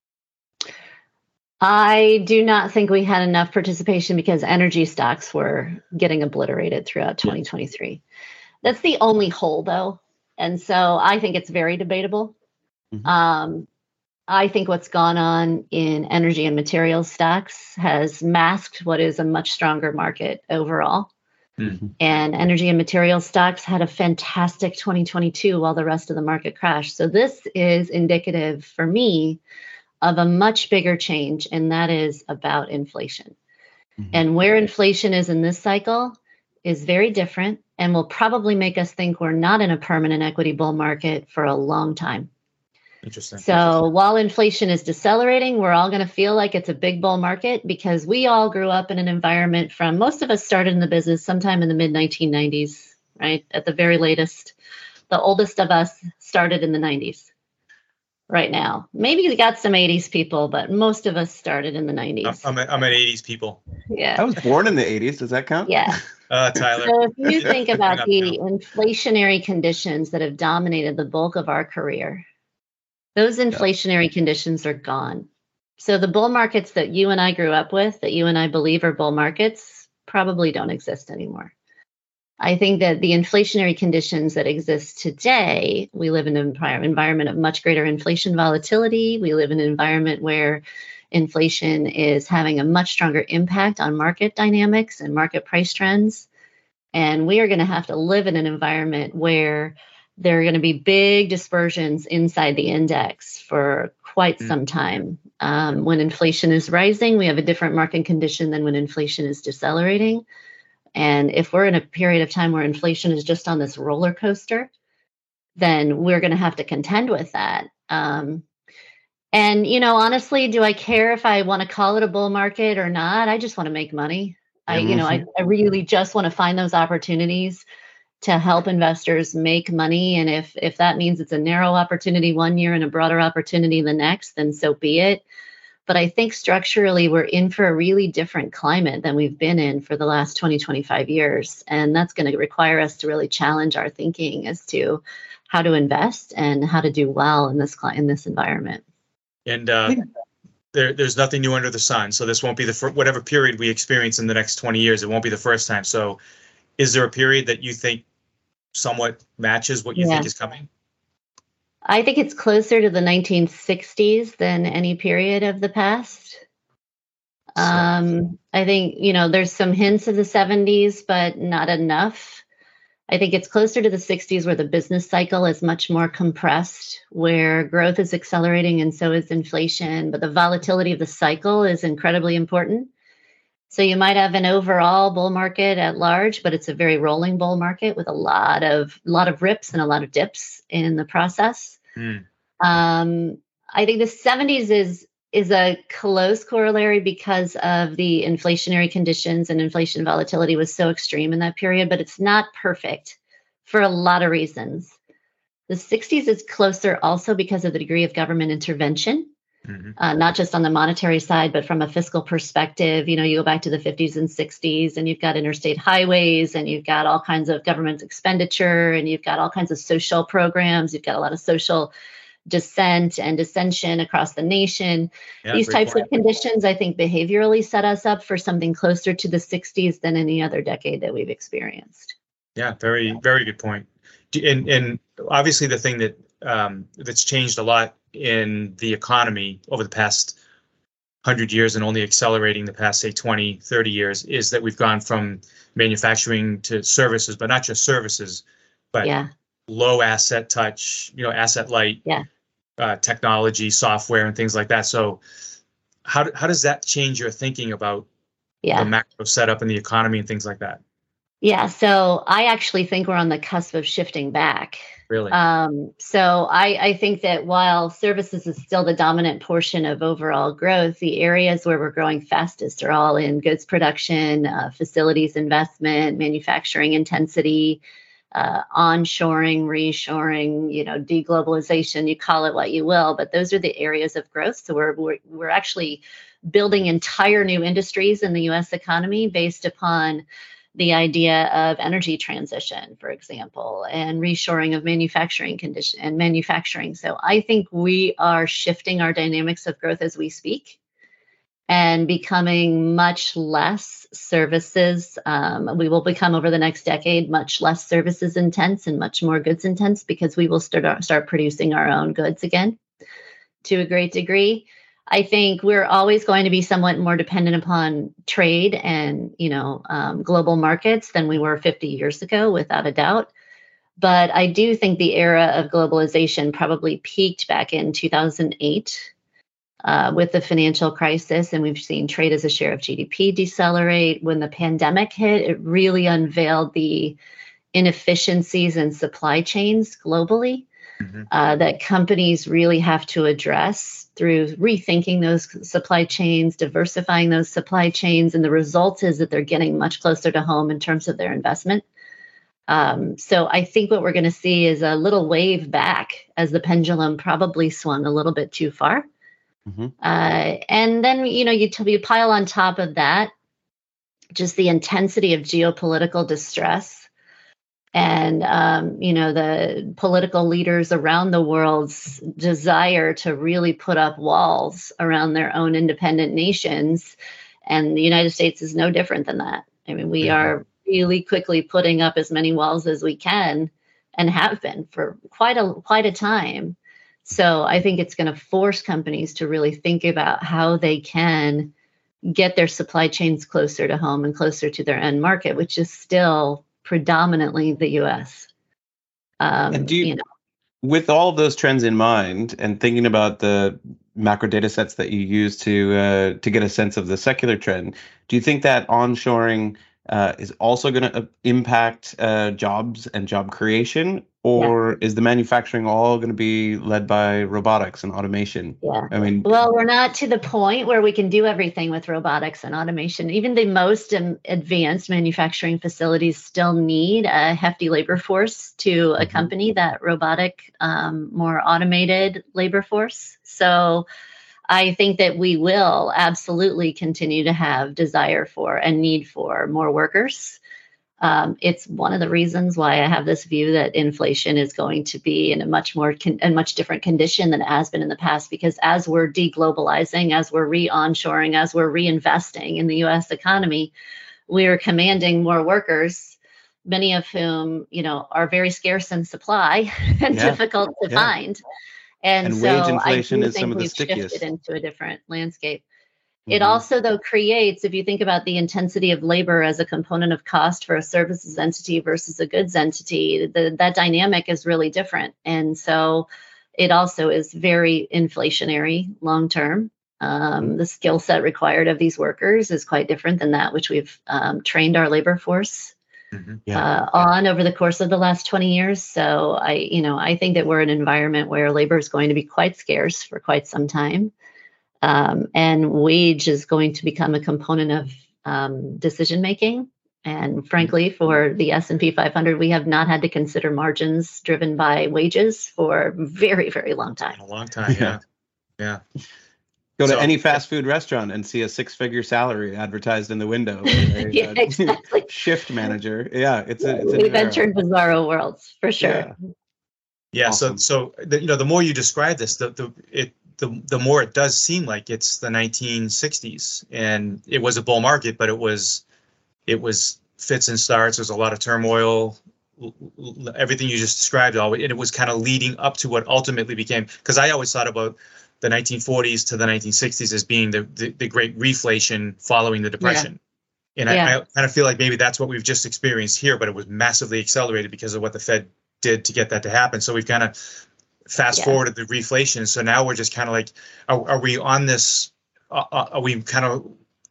I do not think we had enough participation because energy stocks were getting obliterated throughout twenty twenty-three. That's the only hole, though. And so I think it's very debatable. Mm-hmm. Um, I think what's gone on in energy and materials stocks has masked what is a much stronger market overall. Mm-hmm. And energy and materials stocks had a fantastic twenty twenty-two while the rest of the market crashed. So this is indicative for me of a much bigger change, and that is about inflation. Mm-hmm. And where inflation is in this cycle is very different and will probably make us think we're not in a permanent equity bull market for a long time. Interesting. So Interesting. While inflation is decelerating, we're all going to feel like it's a big bull market because we all grew up in an environment from, most of us started in the business sometime in the mid nineteen nineties, right? At the very latest. The oldest of us started in the nineties. Right now, maybe we got some eighties people, but most of us started in the nineties. I'm, I'm an eighties people. Yeah, I was born in the eighties. Does that count? Yeah. Uh, Tyler. So if you think about the inflationary conditions that have dominated the bulk of our career, those inflationary yeah. conditions are gone. So the bull markets that you and I grew up with, that you and I believe are bull markets, probably don't exist anymore. I think that the inflationary conditions that exist today, we live in an environment of much greater inflation volatility. We live in an environment where inflation is having a much stronger impact on market dynamics and market price trends. And we are going to have to live in an environment where there are going to be big dispersions inside the index for quite mm. some time. Um, when inflation is rising, we have a different market condition than when inflation is decelerating. And if we're in a period of time where inflation is just on this roller coaster, then we're going to have to contend with that. Um, and, you know, honestly, do I care if I want to call it a bull market or not? I just want to make money. I, you know, I, I really just want to find those opportunities to help investors make money. And if if that means it's a narrow opportunity one year and a broader opportunity the next, then so be it. But I think structurally, we're in for a really different climate than we've been in for the last twenty, twenty-five years. And that's going to require us to really challenge our thinking as to how to invest and how to do well in this in this environment. And uh, there, there's nothing new under the sun. So this won't be the fir- whatever period we experience in the next twenty years, it won't be the first time. So is there a period that you think somewhat matches what you yeah. think is coming? I think it's closer to the nineteen sixties than any period of the past. Um, I think, you know, there's some hints of the seventies, but not enough. I think it's closer to the sixties where the business cycle is much more compressed, where growth is accelerating and so is inflation, but the volatility of the cycle is incredibly important. So you might have an overall bull market at large, but it's a very rolling bull market with a lot of lot of rips and a lot of dips in the process. Mm. Um, I think the seventies is is a close corollary because of the inflationary conditions, and inflation volatility was so extreme in that period, but it's not perfect for a lot of reasons. The sixties is closer also because of the degree of government intervention. Mm-hmm. Uh, not just on the monetary side, but from a fiscal perspective. You know, you go back to the fifties and sixties and you've got interstate highways and you've got all kinds of government expenditure and you've got all kinds of social programs. You've got a lot of social dissent and dissension across the nation. Yeah, These types point. of conditions, I think, behaviorally set us up for something closer to the sixties than any other decade that we've experienced. Yeah, very, very good point. And, and obviously the thing that um, that's changed a lot in the economy over the past one hundred years and only accelerating the past, say, twenty, thirty years is that we've gone from manufacturing to services, but not just services, but yeah. low asset touch, you know, asset light yeah. uh, technology, software and things like that. So how, how does that change your thinking about yeah. the macro setup in the economy and things like that? Yeah, so I actually think we're on the cusp of shifting back. Really? Um, so I, I think that while services is still the dominant portion of overall growth, the areas where we're growing fastest are all in goods production, uh, facilities investment, manufacturing intensity, uh, onshoring, reshoring, you know, deglobalization, you call it what you will, but those are the areas of growth. So we're, we're, we're actually building entire new industries in the U S economy based upon the idea of energy transition, for example, and reshoring of manufacturing condition and manufacturing. So I think we are shifting our dynamics of growth as we speak and becoming much less services. Um, we will become over the next decade much less services intense and much more goods intense, because we will start start producing our own goods again to a great degree. I think we're always going to be somewhat more dependent upon trade and, you know, um, global markets than we were fifty years ago, without a doubt. But I do think the era of globalization probably peaked back in two thousand eight uh, with the financial crisis, and we've seen trade as a share of G D P decelerate. When the pandemic hit, it really unveiled the inefficiencies in supply chains globally. Mm-hmm. Uh, that companies really have to address through rethinking those supply chains, diversifying those supply chains. And the result is that they're getting much closer to home in terms of their investment. Um, so I think what we're going to see is a little wave back as the pendulum probably swung a little bit too far. Mm-hmm. Uh, and then, you know, you, t- you pile on top of that just the intensity of geopolitical distress. And, um, you know, the political leaders around the world's desire to really put up walls around their own independent nations. And the United States is no different than that. I mean, we mm-hmm. are really quickly putting up as many walls as we can and have been for quite a quite a time. So I think it's going to force companies to really think about how they can get their supply chains closer to home and closer to their end market, which is still predominantly the U S. Um, and do you, you know, with all of those trends in mind, and thinking about the macro data sets that you use to uh, to get a sense of the secular trend, do you think that onshoring uh, is also going to impact uh, jobs and job creation, or yeah. is the manufacturing all going to be led by robotics and automation? Yeah. I mean, well, we're not to the point where we can do everything with robotics and automation. Even the most um, advanced manufacturing facilities still need a hefty labor force to mm-hmm. accompany that robotic, um, more automated labor force. So I think that we will absolutely continue to have desire for and need for more workers. Um, it's one of the reasons why I have this view that inflation is going to be in a much more con- a much different condition than it has been in the past, because as we're deglobalizing, as we're re-onshoring, as we're reinvesting in the U S economy, we're commanding more workers, many of whom, you know, are very scarce in supply and yeah. difficult to yeah. find. And, and so wage inflation I do is think some of the we've stickiest. shifted into a different landscape. Mm-hmm. It also, though, creates, if you think about the intensity of labor as a component of cost for a services entity versus a goods entity, the, that dynamic is really different. And so it also is very inflationary long term. Um, mm-hmm. The skill set required of these workers is quite different than that which we've um, trained our labor force Mm-hmm. Yeah. Uh, on over the course of the last twenty years. So I, you know, I think that we're in an environment where labor is going to be quite scarce for quite some time. Um, and wage is going to become a component of um, decision making. And frankly, for the S and P five hundred, we have not had to consider margins driven by wages for a very, very long time. A long time, yeah. Yeah. Go to so, any fast food restaurant and see a six-figure salary advertised in the window. A, yeah, exactly. Shift manager. Yeah, it's a. It's We've entered bizarro worlds for sure. Yeah. Yeah. Awesome. So, so the, you know, the more you describe this, the the it the the more it does seem like it's the nineteen sixties, and it was a bull market, but it was it was fits and starts. There's a lot of turmoil. Everything you just described, all and it was kind of leading up to what ultimately became. Because I always thought about the nineteen forties to the nineteen sixties as being the, the, the great reflation following the Depression. Yeah. And yeah. I, I kind of feel like maybe that's what we've just experienced here, but it was massively accelerated because of what the Fed did to get that to happen. So we've kind of fast yeah. forwarded the reflation. So now we're just kind of like, are, are we on this, uh, are we kind of,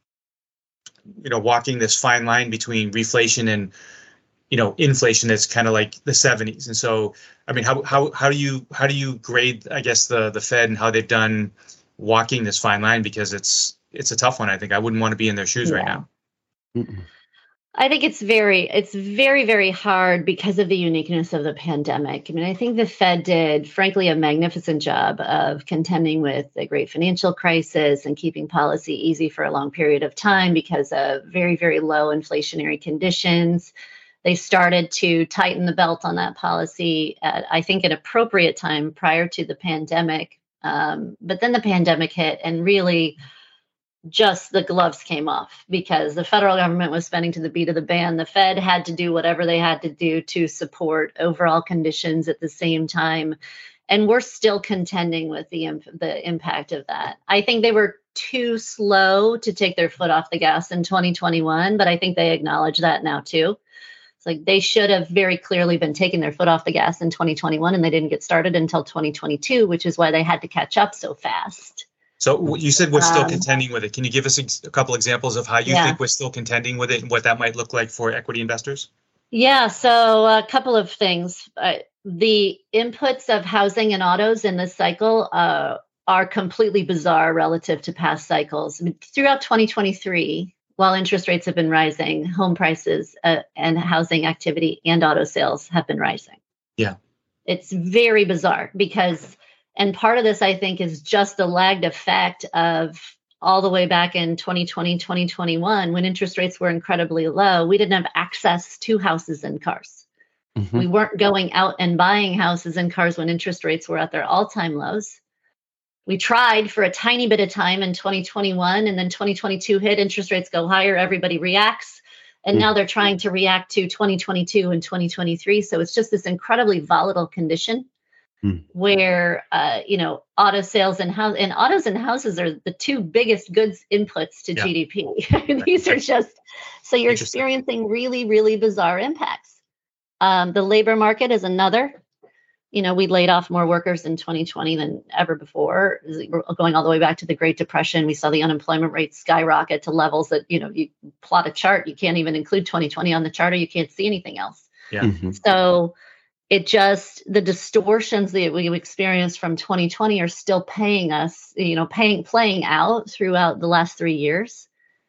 you know, walking this fine line between reflation and, you know, inflation that's kind of like the seventies. And so, I mean, how how how do you how do you grade, I guess, the the Fed and how they've done walking this fine line? Because it's it's a tough one. I think I wouldn't want to be in their shoes yeah. right now. Mm-mm. I think it's very, it's very, very hard because of the uniqueness of the pandemic. I mean, I think the Fed did, frankly, a magnificent job of contending with the great financial crisis and keeping policy easy for a long period of time because of very, very low inflationary conditions. They started to tighten the belt on that policy at, I think, an appropriate time prior to the pandemic. Um, but then the pandemic hit and really just the gloves came off because the federal government was spending to the beat of the band. The Fed had to do whatever they had to do to support overall conditions at the same time. And we're still contending with the, imp- the impact of that. I think they were too slow to take their foot off the gas in twenty twenty-one, but I think they acknowledge that now too. It's like they should have very clearly been taking their foot off the gas in twenty twenty-one, and they didn't get started until twenty twenty-two, which is why they had to catch up so fast. So you said we're still Um, contending with it. Can you give us a, a couple examples of how you Yeah. think we're still contending with it and what that might look like for equity investors? Yeah, so a couple of things. Uh, the inputs of housing and autos in this cycle uh, are completely bizarre relative to past cycles. I mean, throughout twenty twenty-three, while interest rates have been rising, home prices uh, and housing activity and auto sales have been rising. Yeah. It's very bizarre because, and part of this, I think, is just the lagged effect of all the way back in twenty twenty, twenty twenty-one, when interest rates were incredibly low. We didn't have access to houses and cars. Mm-hmm. We weren't going out and buying houses and cars when interest rates were at their all-time lows. We tried for a tiny bit of time in twenty twenty-one, and then twenty twenty-two hit, interest rates go higher, everybody reacts. And now they're trying to react to twenty twenty-two and twenty twenty-three. So it's just this incredibly volatile condition Mm. where, uh, you know, auto sales and house and autos and houses are the two biggest goods inputs to Yeah. G D P. These are just, so you're Interesting. experiencing really, really bizarre impacts. Um, the labor market is another. You know, we laid off more workers in twenty twenty than ever before. We're going all the way back to the Great Depression. We saw the unemployment rate skyrocket to levels that, you know, you plot a chart, you can't even include twenty twenty on the chart, or you can't see anything else. Yeah. Mm-hmm. So it just, the distortions that we experienced from twenty twenty are still paying us, you know, paying, playing out throughout the last three years.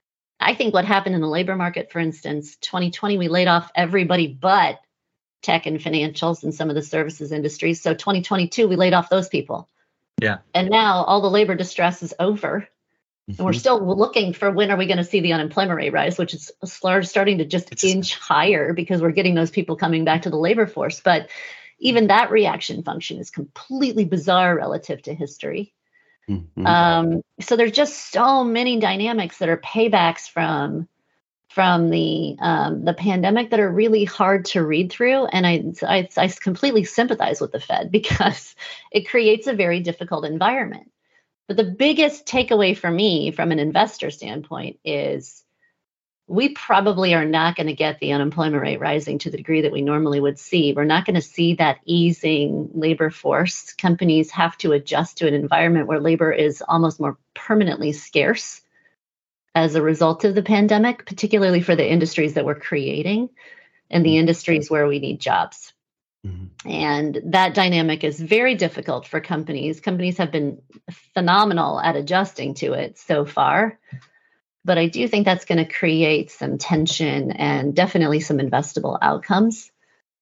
I think what happened in the labor market, for instance, twenty twenty, we laid off everybody but tech and financials and some of the services industries. So twenty twenty-two, we laid off those people. Yeah. And now all the labor distress is over. And we're still looking for when are we going to see the unemployment rate rise, which is starting to just Interesting. inch higher because we're getting those people coming back to the labor force. But even that reaction function is completely bizarre relative to history. Mm-hmm. Um, so there's just so many dynamics that are paybacks from from the um, the pandemic that are really hard to read through. And I, I I completely sympathize with the Fed because it creates a very difficult environment. But the biggest takeaway for me from an investor standpoint is we probably are not going to get the unemployment rate rising to the degree that we normally would see. We're not going to see that easing labor force. Companies have to adjust to an environment where labor is almost more permanently scarce as a result of the pandemic, particularly for the industries that we're creating and the industries where we need jobs. Mm-hmm. And that dynamic is very difficult for companies. Companies have been phenomenal at adjusting to it so far. But I do think that's going to create some tension and definitely some investable outcomes.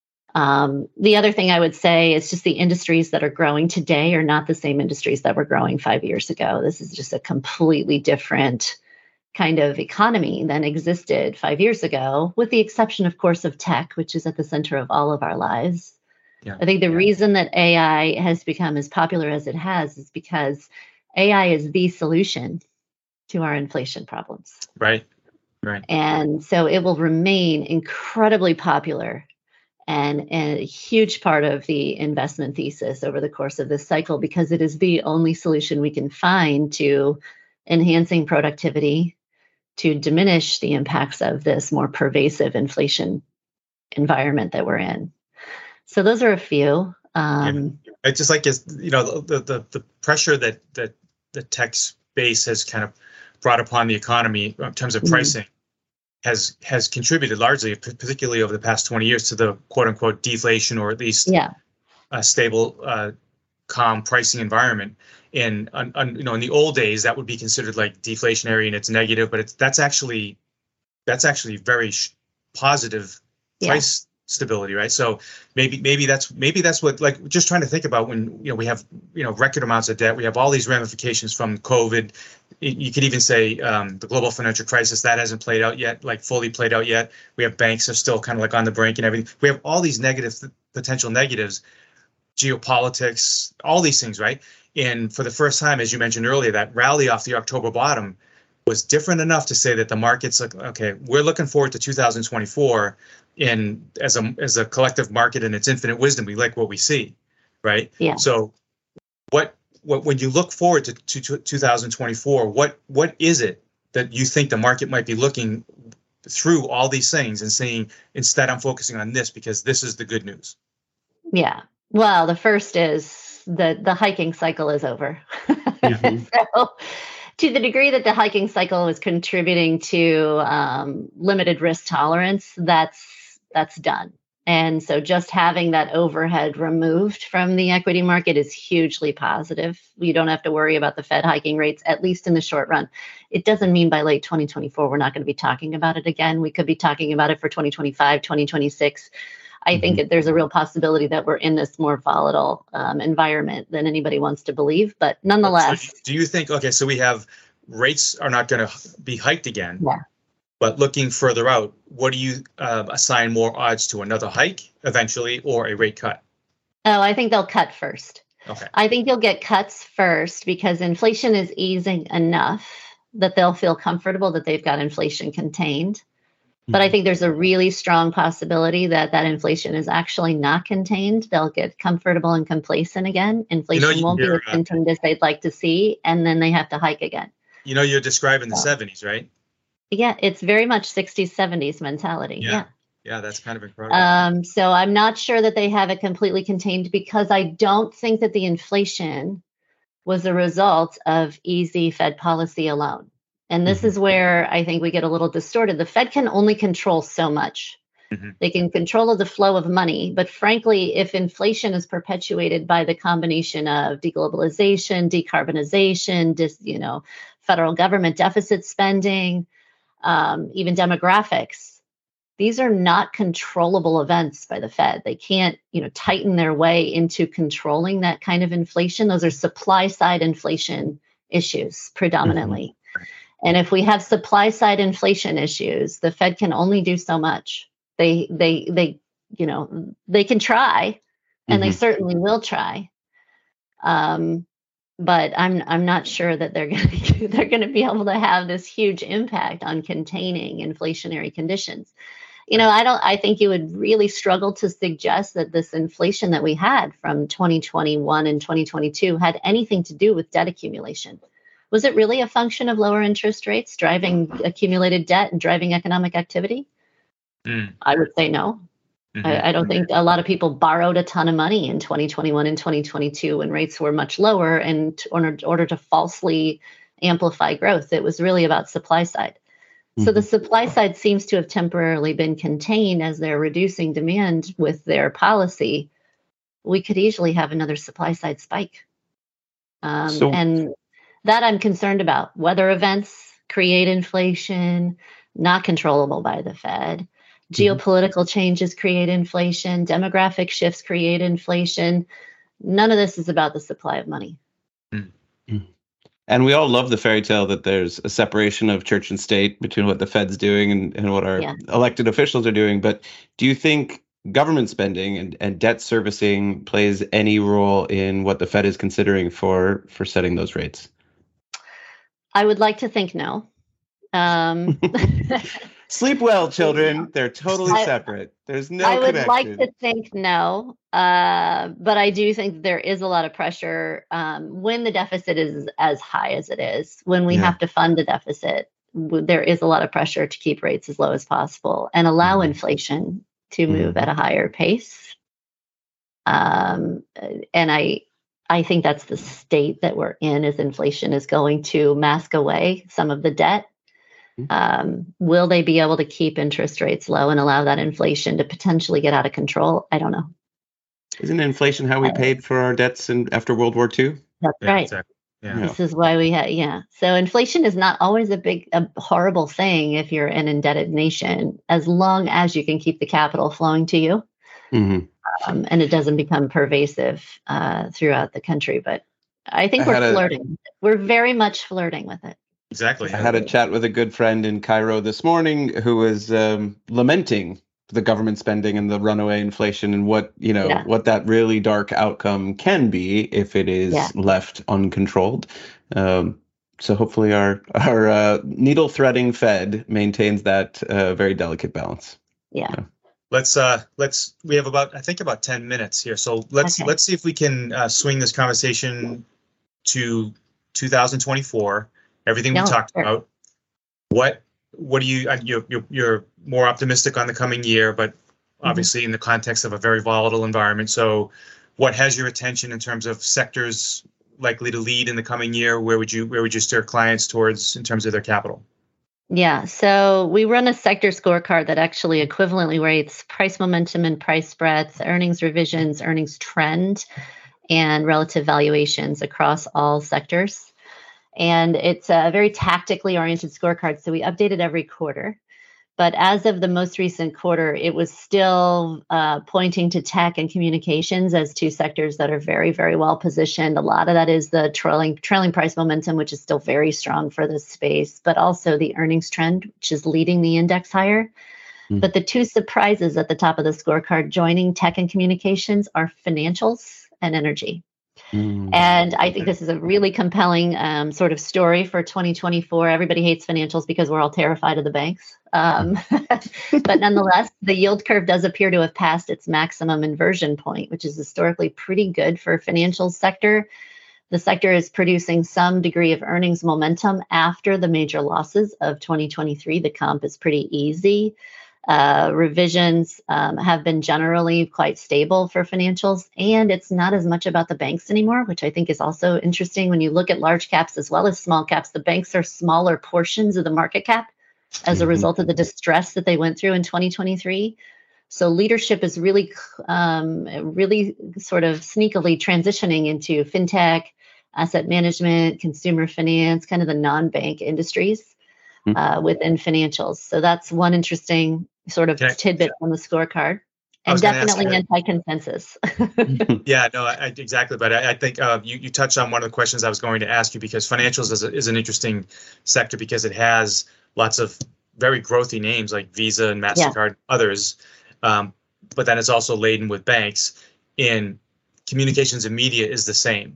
Um, the other thing I would say is just the industries that are growing today are not the same industries that were growing five years ago. This is just a completely different kind of economy than existed five years ago, with the exception, of course, of tech, which is at the center of all of our lives. Yeah. I think the reason that A I has become as popular as it has is because A I is the solution to our inflation problems. Right. Right. And so it will remain incredibly popular and, and a huge part of the investment thesis over the course of this cycle, because it is the only solution we can find to enhancing productivity, to diminish the impacts of this more pervasive inflation environment that we're in. So those are a few. Um, yeah. It's just like, is you know, the, the the pressure that that the tech space has kind of brought upon the economy in terms of pricing mm-hmm. has has contributed largely, particularly over the past twenty years, to the quote unquote deflation, or at least yeah. a stable, uh, calm pricing environment. In on, on, you know, in the old days, that would be considered like deflationary and it's negative, but it's that's actually that's actually very sh- positive price yeah. stability, right? So maybe maybe that's maybe that's what, like, just trying to think about when, you know, we have, you know, record amounts of debt. We have all these ramifications from COVID. You could even say um, the global financial crisis, that hasn't played out yet, like fully played out yet. We have banks are still kind of like on the brink and everything. We have all these negative potential negatives, geopolitics, all these things, right? And for the first time, as you mentioned earlier, that rally off the October bottom was different enough to say that the market's like, okay, we're looking forward to two thousand twenty-four, and as a as a collective market in its infinite wisdom, we like what we see, right? Yeah. So what what when you look forward to, to, to two thousand twenty-four, what what is it that you think the market might be looking through all these things and saying, instead I'm focusing on this because this is the good news? Yeah. Well, the first is that the hiking cycle is over. Mm-hmm. So to the degree that the hiking cycle is contributing to um, limited risk tolerance, that's that's done. And so just having that overhead removed from the equity market is hugely positive. You don't have to worry about the Fed hiking rates, at least in the short run. It doesn't mean by late twenty twenty-four, we're not going to be talking about it again. We could be talking about it for twenty twenty-five, twenty twenty-six. I mm-hmm. think that there's a real possibility that we're in this more volatile um, environment than anybody wants to believe. But nonetheless. So do you think, okay, so we have rates are not going to be hiked again. Yeah. But looking further out, what do you uh, assign more odds to, another hike eventually or a rate cut? Oh, I think they'll cut first. Okay. I think you'll get cuts first because inflation is easing enough that they'll feel comfortable that they've got inflation contained. But I think there's a really strong possibility that that inflation is actually not contained. They'll get comfortable and complacent again. Inflation you know, won't be as contained as they'd like to see, and then they have to hike again. You know, you're describing the so, seventies, right? Yeah, it's very much sixties, seventies mentality. Yeah. yeah. Yeah, that's kind of incredible. Um, so I'm not sure that they have it completely contained because I don't think that the inflation was a result of easy Fed policy alone. And this mm-hmm. is where I think we get a little distorted. The Fed can only control so much. Mm-hmm. They can control the flow of money. But frankly, if inflation is perpetuated by the combination of deglobalization, decarbonization, dis, you know, federal government deficit spending, um, even demographics, these are not controllable events by the Fed. They can't, you know, tighten their way into controlling that kind of inflation. Those are supply side inflation issues predominantly. Mm-hmm. And if we have supply side inflation issues, the Fed can only do so much. They, they, they, you know, they can try, and mm-hmm. they certainly will try. Um, but I'm, I'm not sure that they're going to, they're going to be able to have this huge impact on containing inflationary conditions. You know, I don't, I think you would really struggle to suggest that this inflation that we had from twenty twenty-one and twenty twenty-two had anything to do with debt accumulation. Was it really a function of lower interest rates driving accumulated debt and driving economic activity? Mm. I would say no. Mm-hmm. I, I don't think a lot of people borrowed a ton of money in twenty twenty-one and twenty twenty-two when rates were much lower, and in order, order to falsely amplify growth. It was really about supply side. Mm-hmm. So the supply side seems to have temporarily been contained as they're reducing demand with their policy. We could easily have another supply side spike. Um, so- and That I'm concerned about. Weather events create inflation, not controllable by the Fed. Geopolitical changes create inflation. Demographic shifts create inflation. None of this is about the supply of money. And we all love the fairy tale that there's a separation of church and state between what the Fed's doing and, and what our yeah. elected officials are doing. But do you think government spending and, and debt servicing plays any role in what the Fed is considering for, for setting those rates? I would like to think no. Um, Sleep well, children. They're totally I, separate. There's no I would connection. like to think no, uh, but I do think there is a lot of pressure um, when the deficit is as high as it is. When we yeah. have to fund a deficit, there is a lot of pressure to keep rates as low as possible and allow mm-hmm. inflation to move mm-hmm. at a higher pace. Um, and I. I think that's the state that we're in, as inflation is going to mask away some of the debt. Um, will they be able to keep interest rates low and allow that inflation to potentially get out of control? I don't know. Isn't inflation how we paid for our debts in, after World War Two? That's yeah, right. Exactly. Yeah. This is why we have, yeah. So inflation is not always a big, a horrible thing if you're an indebted nation, as long as you can keep the capital flowing to you, Mm-hmm. um, and it doesn't become pervasive uh, throughout the country. But I think I we're had a- flirting. We're very much flirting with it. Exactly. I had a chat with a good friend in Cairo this morning who was um, lamenting the government spending and the runaway inflation and what, you know, Yeah. what that really dark outcome can be if it is Yeah. left uncontrolled. Um, so hopefully our our uh, needle threading Fed maintains that uh, very delicate balance. Yeah. Yeah. Let's uh let's we have about I think about ten minutes here. So let's Okay. let's see if we can uh, swing this conversation to two thousand twenty-four. Everything we No, talked sure. about. What what do you uh, you're, you're you're more optimistic on the coming year, but obviously in the context of a very volatile environment. So what has your attention in terms of sectors likely to lead in the coming year? Where would you where would you steer clients towards in terms of their capital? Yeah, so we run a sector scorecard that actually equivalently rates price momentum and price breadth, earnings revisions, earnings trend, and relative valuations across all sectors. And it's a very tactically oriented scorecard, so we update it every quarter. But as of the most recent quarter, it was still uh, pointing to tech and communications as two sectors that are very, very well positioned. A lot of that is the trailing trailing price momentum, which is still very strong for this space, but also the earnings trend, which is leading the index higher. Mm. But the two surprises at the top of the scorecard joining tech and communications are financials and energy. Mm. And I think this is a really compelling um, sort of story for twenty twenty-four. Everybody hates financials because we're all terrified of the banks. Um, but nonetheless, the yield curve does appear to have passed its maximum inversion point, which is historically pretty good for financials sector. The sector is producing some degree of earnings momentum after the major losses of twenty twenty-three. The comp is pretty easy. Uh, revisions um, have been generally quite stable for financials, and it's not as much about the banks anymore, which I think is also interesting. When you look at large caps as well as small caps, the banks are smaller portions of the market cap as a result of the distress that they went through in twenty twenty-three. So leadership is really, um, really sort of sneakily transitioning into fintech, asset management, consumer finance, kind of the non-bank industries uh, within financials. So that's one interesting sort of Okay. tidbit on the scorecard, I and was gonna ask definitely you- anti-consensus. Yeah, no, I, I- exactly. But I, I think uh, you, you touched on one of the questions I was going to ask you, because financials is, a, is an interesting sector because it has lots of very growthy names like Visa and MasterCard, and others. Um, but then it's also laden with banks. In communications and media is the same.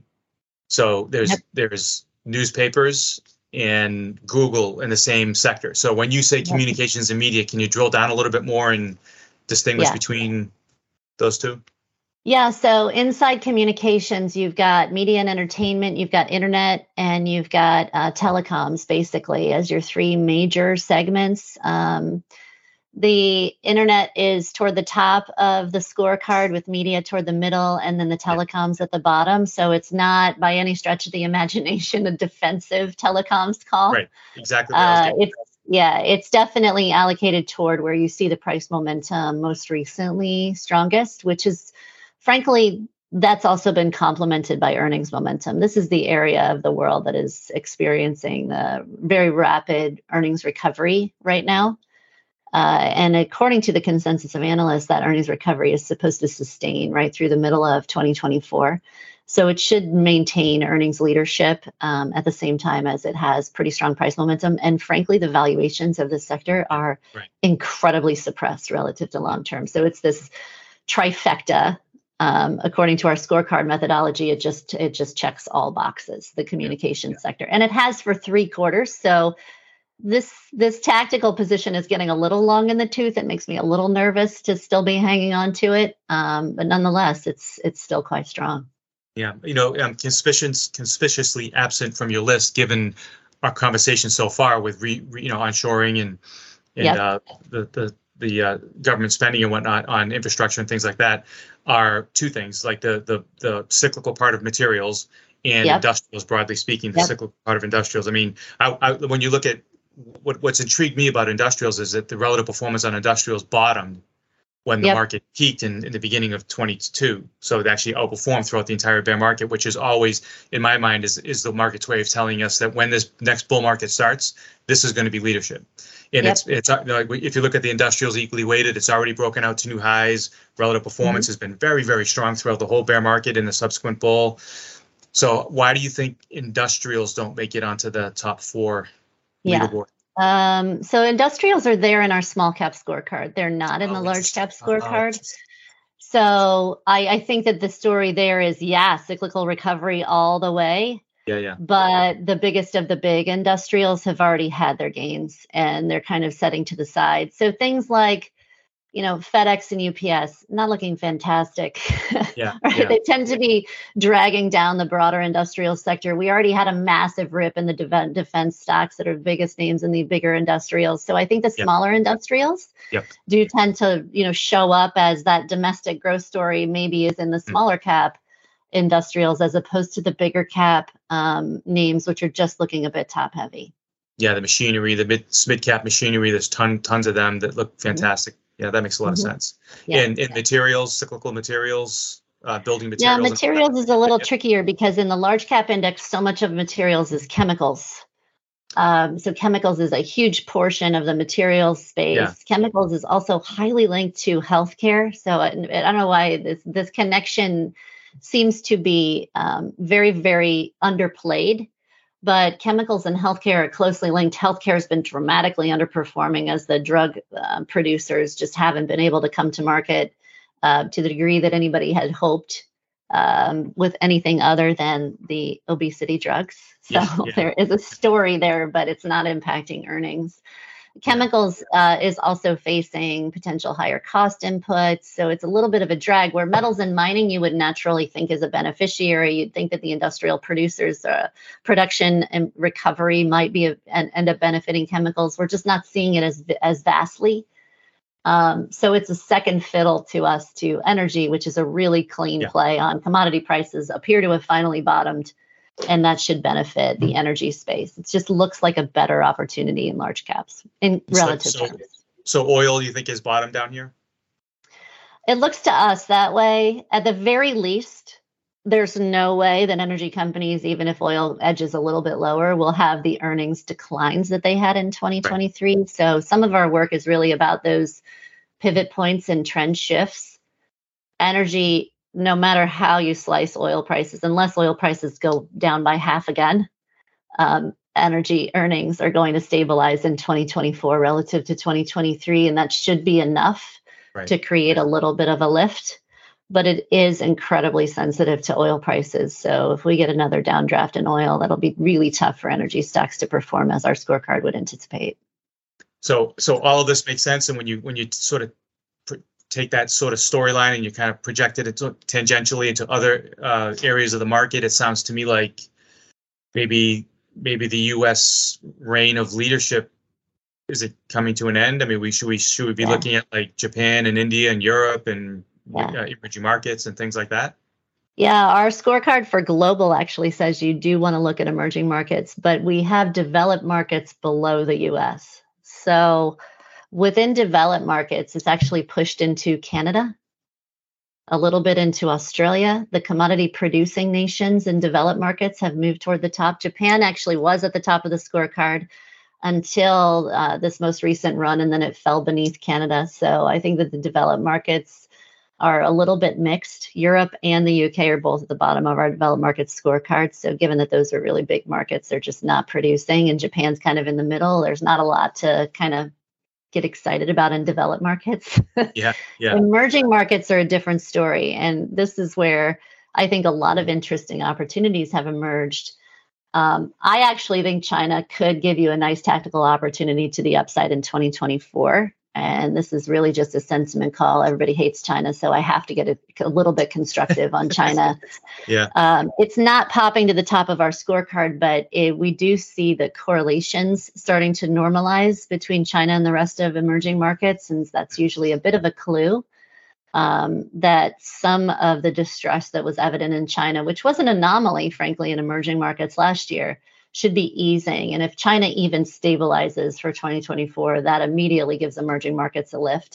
So there's Yep. there's newspapers and Google in the same sector. So when you say Yep. communications and media, can you drill down a little bit more and distinguish Yeah. between those two? Yeah, so inside communications, you've got media and entertainment, you've got internet, and you've got uh, telecoms, basically, as your three major segments. Um, the internet is toward the top of the scorecard, with media toward the middle, and then the telecoms at the bottom. So it's not by any stretch of the imagination a defensive telecoms call. Right, exactly. what I was Uh, getting it's yeah, it's definitely allocated toward where you see the price momentum most recently strongest, which is, frankly, that's also been complemented by earnings momentum. This is the area of the world that is experiencing the very rapid earnings recovery right now. Uh, and according to the consensus of analysts, that earnings recovery is supposed to sustain right through the middle of twenty twenty-four. So it should maintain earnings leadership um, at the same time as it has pretty strong price momentum. And frankly, the valuations of this sector are Right. incredibly suppressed relative to long term. So it's this trifecta. Um, according to our scorecard methodology, it just it just checks all boxes, the communications Yeah. sector, and it has for three quarters. So this this tactical position is getting a little long in the tooth. It makes me a little nervous to still be hanging on to it, um, but nonetheless, it's it's still quite strong. Yeah, you know, um, conspicuous, conspicuously absent from your list, given our conversation so far with re, re, you know onshoring and and Yep. uh, the the the uh, government spending and whatnot on infrastructure and things like that, are two things, like the the the cyclical part of materials and Yep. industrials, broadly speaking, the Yep. cyclical part of industrials. I mean, I, I, when you look at what what's intrigued me about industrials is that the relative performance on industrials bottomed when the Yep. market peaked in, in the beginning of twenty-two. So it actually outperformed throughout the entire bear market, which is always, in my mind, is, is the market's way of telling us that when this next bull market starts, this is going to be leadership. And Yep. it's, it's uh, like if you look at the industrials equally weighted, it's already broken out to new highs. Relative performance Mm-hmm. has been very, very strong throughout the whole bear market and the subsequent bull. So why do you think industrials don't make it onto the top four Yeah. leaderboard? Um, so industrials are there in our small cap scorecard. They're not in the Oh, large cap interesting. scorecard. Oh, So I, I think that the story there is, yeah, cyclical recovery all the way. yeah, yeah. But the biggest of the big industrials have already had their gains and they're kind of setting to the side. So things like, you know, FedEx and U P S, not looking fantastic. Yeah, Right? yeah. They tend to be dragging down the broader industrial sector. We already had a massive rip in the de- defense stocks that are biggest names in the bigger industrials. So I think the Yep. smaller industrials Yep. do tend to, you know, show up as that domestic growth story maybe is in the smaller cap industrials as opposed to the bigger cap um, names, which are just looking a bit top heavy. Yeah, the machinery, the mid mid cap machinery, there's ton tons of them that look fantastic. Yeah, that makes a lot Mhm. of sense. Yeah. And and materials, cyclical materials, uh, building Yeah, materials. materials is a little trickier because in the large cap index, so much of materials is chemicals. Um, so chemicals is a huge portion of the materials space. Yeah. Chemicals is also highly linked to healthcare. So I, I don't know why this this connection seems to be um, very, very underplayed. But chemicals and healthcare are closely linked. Healthcare has been dramatically underperforming as the drug uh, producers just haven't been able to come to market uh, to the degree that anybody had hoped um, with anything other than the obesity drugs. So Yeah, yeah. there is a story there, but it's not impacting earnings. Chemicals uh, is also facing potential higher cost inputs. So it's a little bit of a drag where metals and mining you would naturally think is a beneficiary. You'd think that the industrial producers uh, production and recovery might be a, and end up benefiting chemicals. We're just not seeing it as, as vastly. Um, so it's a second fiddle to us to energy, which is a really clean Yeah. play on commodity prices appear to have finally bottomed. And that should benefit the energy space. It just looks like a better opportunity in large caps in So- relative so- terms. So oil, you think is bottom down here? It looks to us that way. At the very least, there's no way that energy companies, even if oil edges a little bit lower, will have the earnings declines that they had in twenty twenty-three. So some of our work is really about those pivot points and trend shifts. Energy, no matter how you slice oil prices, unless oil prices go down by half again, um, energy earnings are going to stabilize in twenty twenty-four relative to twenty twenty-three. And that should be enough Right. to create a little bit of a lift. But it is incredibly sensitive to oil prices. So if we get another downdraft in oil, that'll be really tough for energy stocks to perform as our scorecard would anticipate. So so all of this makes sense. And when you when you sort of pr- take that sort of storyline and you kind of project it into, tangentially into other uh, areas of the market, it sounds to me like maybe maybe the U S reign of leadership, is it coming to an end? I mean, we should we should we be Yeah. looking at like Japan and India and Europe and Yeah. uh, emerging markets and things like that? Yeah, our scorecard for global actually says you do want to look at emerging markets, but we have developed markets below the U S. So within developed markets, it's actually pushed into Canada, a little bit into Australia. The commodity producing nations in developed markets have moved toward the top. Japan actually was at the top of the scorecard until uh, this most recent run, and then it fell beneath Canada. So I think that the developed markets are a little bit mixed. Europe and the U K are both at the bottom of our developed markets scorecard. So given that those are really big markets, they're just not producing, and Japan's kind of in the middle. There's not a lot to kind of get excited about in developed markets. Yeah, yeah. Emerging markets are a different story. And this is where I think a lot of interesting opportunities have emerged. Um, I actually think China could give you a nice tactical opportunity to the upside in twenty twenty-four. And this is really just a sentiment call. Everybody hates China, so I have to get a, a little bit constructive on China. Yeah. Um, it's not popping to the top of our scorecard, but it, we do see the correlations starting to normalize between China and the rest of emerging markets, and that's usually a bit of a clue um, that some of the distress that was evident in China, which was an anomaly, frankly, in emerging markets last year, should be easing. And if China even stabilizes for twenty twenty-four, that immediately gives emerging markets a lift.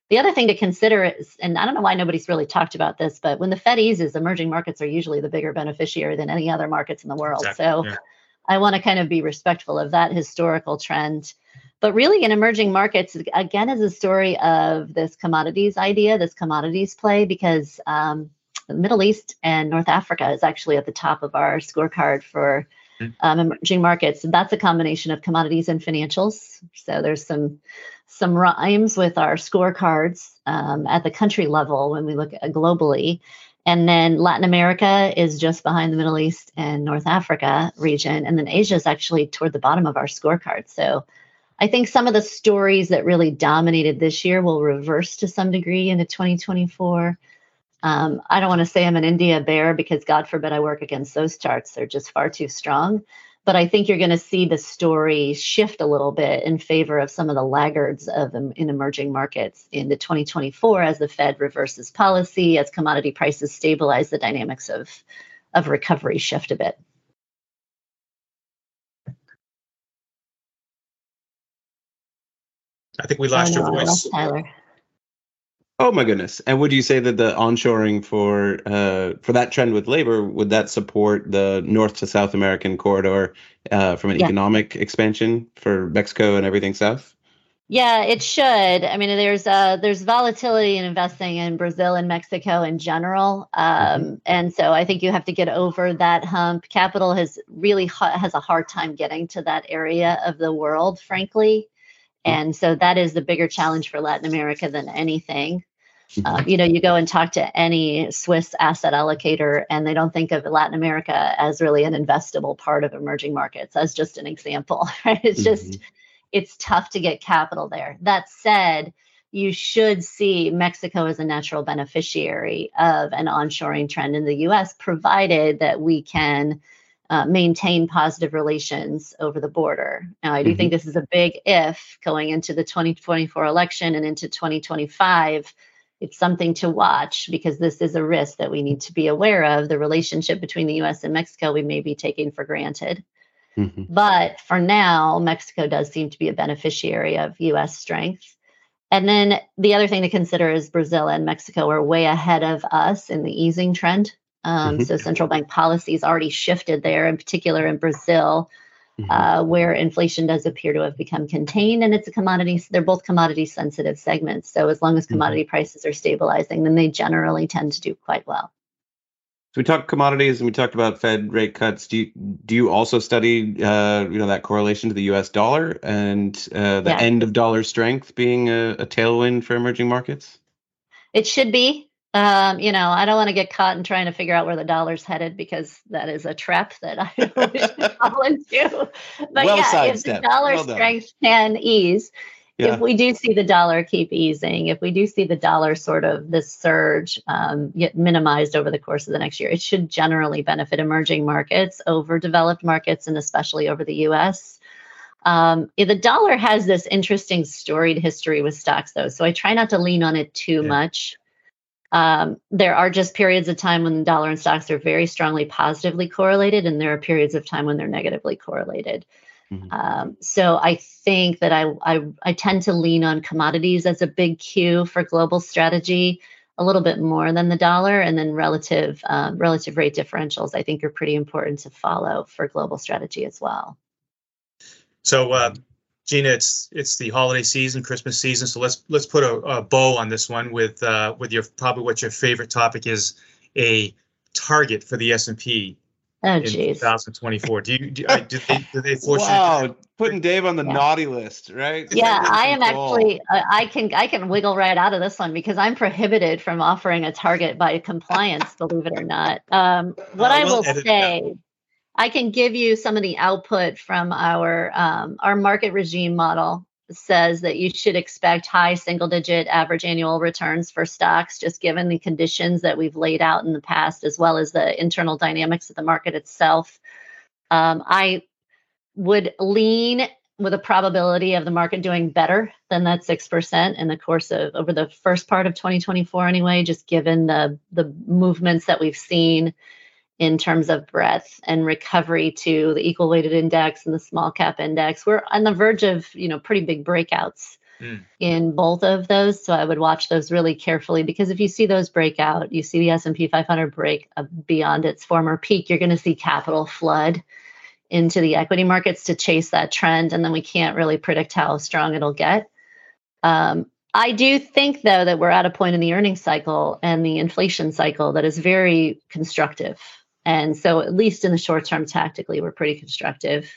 The other thing to consider is, and I don't know why nobody's really talked about this, but when the Fed eases, emerging markets are usually the bigger beneficiary than any other markets in the world. Exactly. So Yeah. I want to kind of be respectful of that historical trend. But really in emerging markets, again, is a story of this commodities idea, this commodities play, because um, the Middle East and North Africa is actually at the top of our scorecard for um, emerging markets. That's a combination of commodities and financials. So there's some some rhymes with our scorecards um, at the country level when we look at globally. And then Latin America is just behind the Middle East and North Africa region. And then Asia is actually toward the bottom of our scorecard. So I think some of the stories that really dominated this year will reverse to some degree into twenty twenty-four. Um, I don't want to say I'm an India bear because God forbid I work against those charts. They're just far too strong. But I think you're going to see the story shift a little bit in favor of some of the laggards of um, in emerging markets into twenty twenty-four as the Fed reverses policy, as commodity prices stabilize, the dynamics of, of recovery shift a bit. I think we lost oh, your no, voice. lost Tyler. Oh my goodness! And would you say that the onshoring for uh, for that trend with labor, would that support the North to South American corridor uh, from an yeah. economic expansion for Mexico and everything south? Yeah, it should. I mean, there's uh, there's volatility in investing in Brazil and Mexico in general, um, mm-hmm. and so I think you have to get over that hump. Capital has really ha- has a hard time getting to that area of the world, frankly. And so that is the bigger challenge for Latin America than anything. Um, you know, you go and talk to any Swiss asset allocator, and they don't think of Latin America as really an investable part of emerging markets, as just an example. Right? It's just, mm-hmm. it's tough to get capital there. That said, you should see Mexico as a natural beneficiary of an onshoring trend in the U S, provided that we can Uh, maintain positive relations over the border. Now, I do mm-hmm. think this is a big if going into the twenty twenty-four election and into twenty twenty-five. It's something to watch because this is a risk that we need to be aware of. The relationship between the U S and Mexico, we may be taking for granted. Mm-hmm. But for now, Mexico does seem to be a beneficiary of U S strength. And then the other thing to consider is Brazil and Mexico are way ahead of us in the easing trend. Um, mm-hmm. So central bank policies already shifted there, in particular in Brazil, mm-hmm. uh, where inflation does appear to have become contained, and it's a commodity. They're both commodity sensitive segments. So as long as commodity mm-hmm. prices are stabilizing, then they generally tend to do quite well. So we talked commodities and we talked about Fed rate cuts. Do you, do you also study, uh, you know, that correlation to the U S dollar and uh, the yeah. end of dollar strength being a, a tailwind for emerging markets? It should be. Um, you know, I don't want to get caught in trying to figure out where the dollar's headed because that is a trap that I don't wish to fall into. But well yeah, if the dollar well strength can ease, yeah. if we do see the dollar keep easing, if we do see the dollar sort of this surge um, get minimized over the course of the next year, it should generally benefit emerging markets over developed markets and especially over the U S. Um, the dollar has this interesting storied history with stocks, though, so I try not to lean on it too yeah. much. Um, there are just periods of time when the dollar and stocks are very strongly positively correlated, and there are periods of time when they're negatively correlated. Mm-hmm. Um, so I think that I, I I tend to lean on commodities as a big cue for global strategy, a little bit more than the dollar, and then relative um, relative rate differentials I think are pretty important to follow for global strategy as well. So. Uh, Gina, it's it's the holiday season, Christmas season. So let's let's put a, a bow on this one with uh, with your probably what your favorite topic is, a target for the S and P oh, in geez. twenty twenty-four. Do you do, uh, do they do they force wow, you to- putting Dave on the yeah. naughty list, right? Yeah, I am actually uh, I can I can wiggle right out of this one because I'm prohibited from offering a target by compliance. Believe it or not. Um, what uh, I will we'll say. I can give you some of the output from our um, our market regime model. Says that you should expect high single digit average annual returns for stocks, just given the conditions that we've laid out in the past, as well as the internal dynamics of the market itself. Um, I would lean with a probability of the market doing better than that six percent in the course of over the first part of twenty twenty-four anyway, just given the the movements that we've seen in terms of breadth and recovery to the equal weighted index and the small cap index. We're on the verge of, you know, pretty big breakouts mm. in both of those. So I would watch those really carefully, because if you see those break out, you see the S and P five hundred break beyond its former peak, you're going to see capital flood into the equity markets to chase that trend. And then we can't really predict how strong it'll get. Um, I do think, though, that we're at a point in the earnings cycle and the inflation cycle that is very constructive. And so at least in the short term, tactically, we're pretty constructive.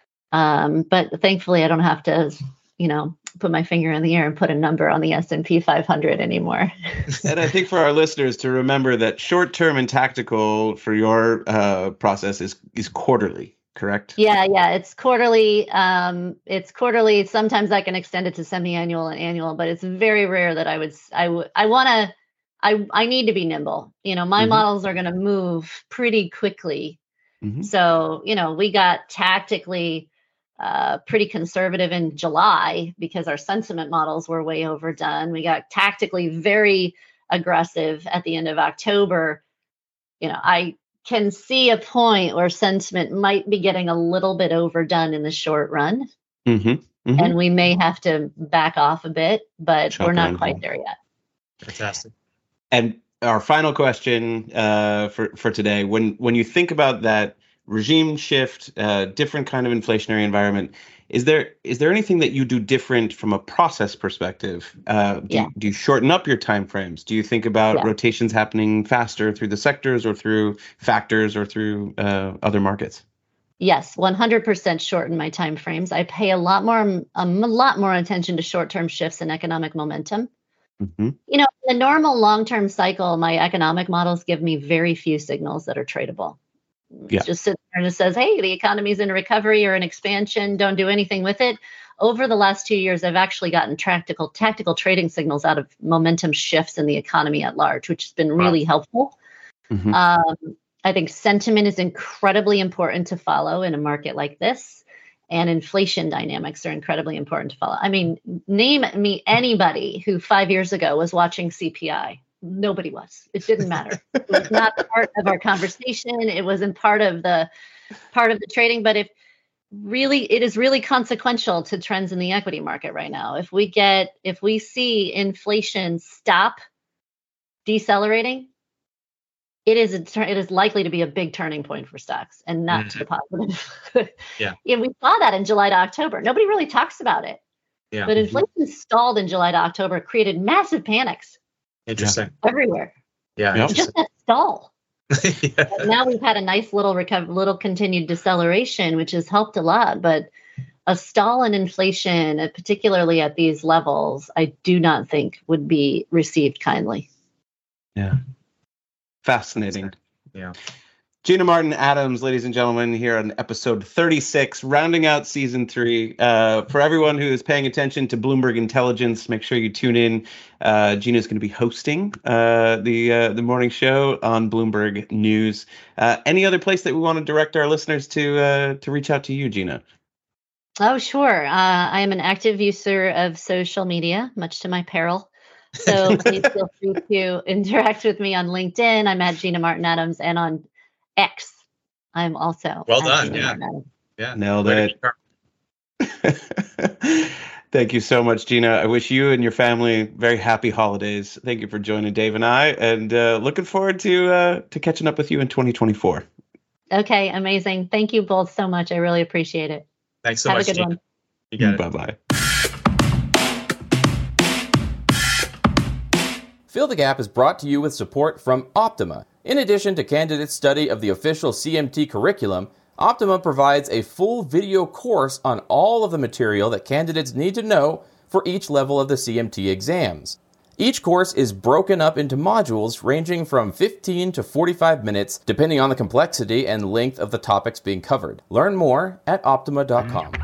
Um, but thankfully, I don't have to, you know, put my finger in the air and put a number on the S and P five hundred anymore. And I think for our listeners to remember that short term and tactical for your uh, process is is quarterly, correct? Yeah, yeah, it's quarterly. Um, it's quarterly. Sometimes I can extend it to semi-annual and annual, but it's very rare that I would. I would. I want to. I I need to be nimble. You know, my mm-hmm. models are going to move pretty quickly. Mm-hmm. So, you know, we got tactically uh, pretty conservative in July because our sentiment models were way overdone. We got tactically very aggressive at the end of October. You know, I can see a point where sentiment might be getting a little bit overdone in the short run. Mm-hmm. Mm-hmm. And we may have to back off a bit, but Chop we're not quite home. there yet. Fantastic. And our final question uh, for for today: when when you think about that regime shift, uh, different kind of inflationary environment, is there is there anything that you do different from a process perspective? Uh, do, yeah. you, do you shorten up your timeframes? Do you think about yeah. rotations happening faster through the sectors or through factors or through uh, other markets? Yes, one hundred percent shorten my timeframes. I pay a lot more um, a lot more attention to short-term shifts in economic momentum. Mm-hmm. You know, in the normal long-term cycle, my economic models give me very few signals that are tradable. Yeah. It just sits there and it says, hey, the economy's in recovery or an expansion. Don't do anything with it. Over the last two years, I've actually gotten tactical, tactical trading signals out of momentum shifts in the economy at large, which has been really wow. helpful. Mm-hmm. Um, I think sentiment is incredibly important to follow in a market like this. And inflation dynamics are incredibly important to follow. I mean, name me anybody who five years ago was watching C P I. Nobody was. It didn't matter. It was not part of our conversation. It wasn't part of the part of the trading. But if really, it is really consequential to trends in the equity market right now. If we get, if we see inflation stop decelerating, it is a, it is likely to be a big turning point for stocks and not mm-hmm. to the positive. yeah. And we saw that in July to October. Nobody really talks about it. Yeah. But inflation mm-hmm. stalled in July to October, created massive panics. Interesting. Everywhere. Yeah. Yep. Just that stall. yeah. Now we've had a nice little recover, little continued deceleration, which has helped a lot. But a stall in inflation, particularly at these levels, I do not think would be received kindly. Yeah. Fascinating. Yeah. Gina Martin Adams, ladies and gentlemen, here on episode thirty-six, rounding out season three. Uh, for everyone who is paying attention to Bloomberg Intelligence, make sure you tune in. Uh, Gina is going to be hosting uh, the uh, the morning show on Bloomberg News. Uh, any other place that we want to direct our listeners to uh, to reach out to you, Gina? Oh, sure. Uh, I am an active user of social media, much to my peril. So please feel free to interact with me on LinkedIn. I'm at Gina Martin Adams, and on X, I'm also well done. Yeah, yeah, nailed it. Thank you so much, Gina. I wish you and your family very happy holidays. Thank you for joining Dave and I, and uh, looking forward to uh, to catching up with you in twenty twenty-four. Okay, amazing. Thank you both so much. I really appreciate it. Thanks so Have much. Have a good Gina. one. You got it. Bye bye. Fill the Gap is brought to you with support from Optima. In addition to candidate study of the official C M T curriculum, Optima provides a full video course on all of the material that candidates need to know for each level of the C M T exams. Each course is broken up into modules ranging from fifteen to forty-five minutes, depending on the complexity and length of the topics being covered. Learn more at optima dot com.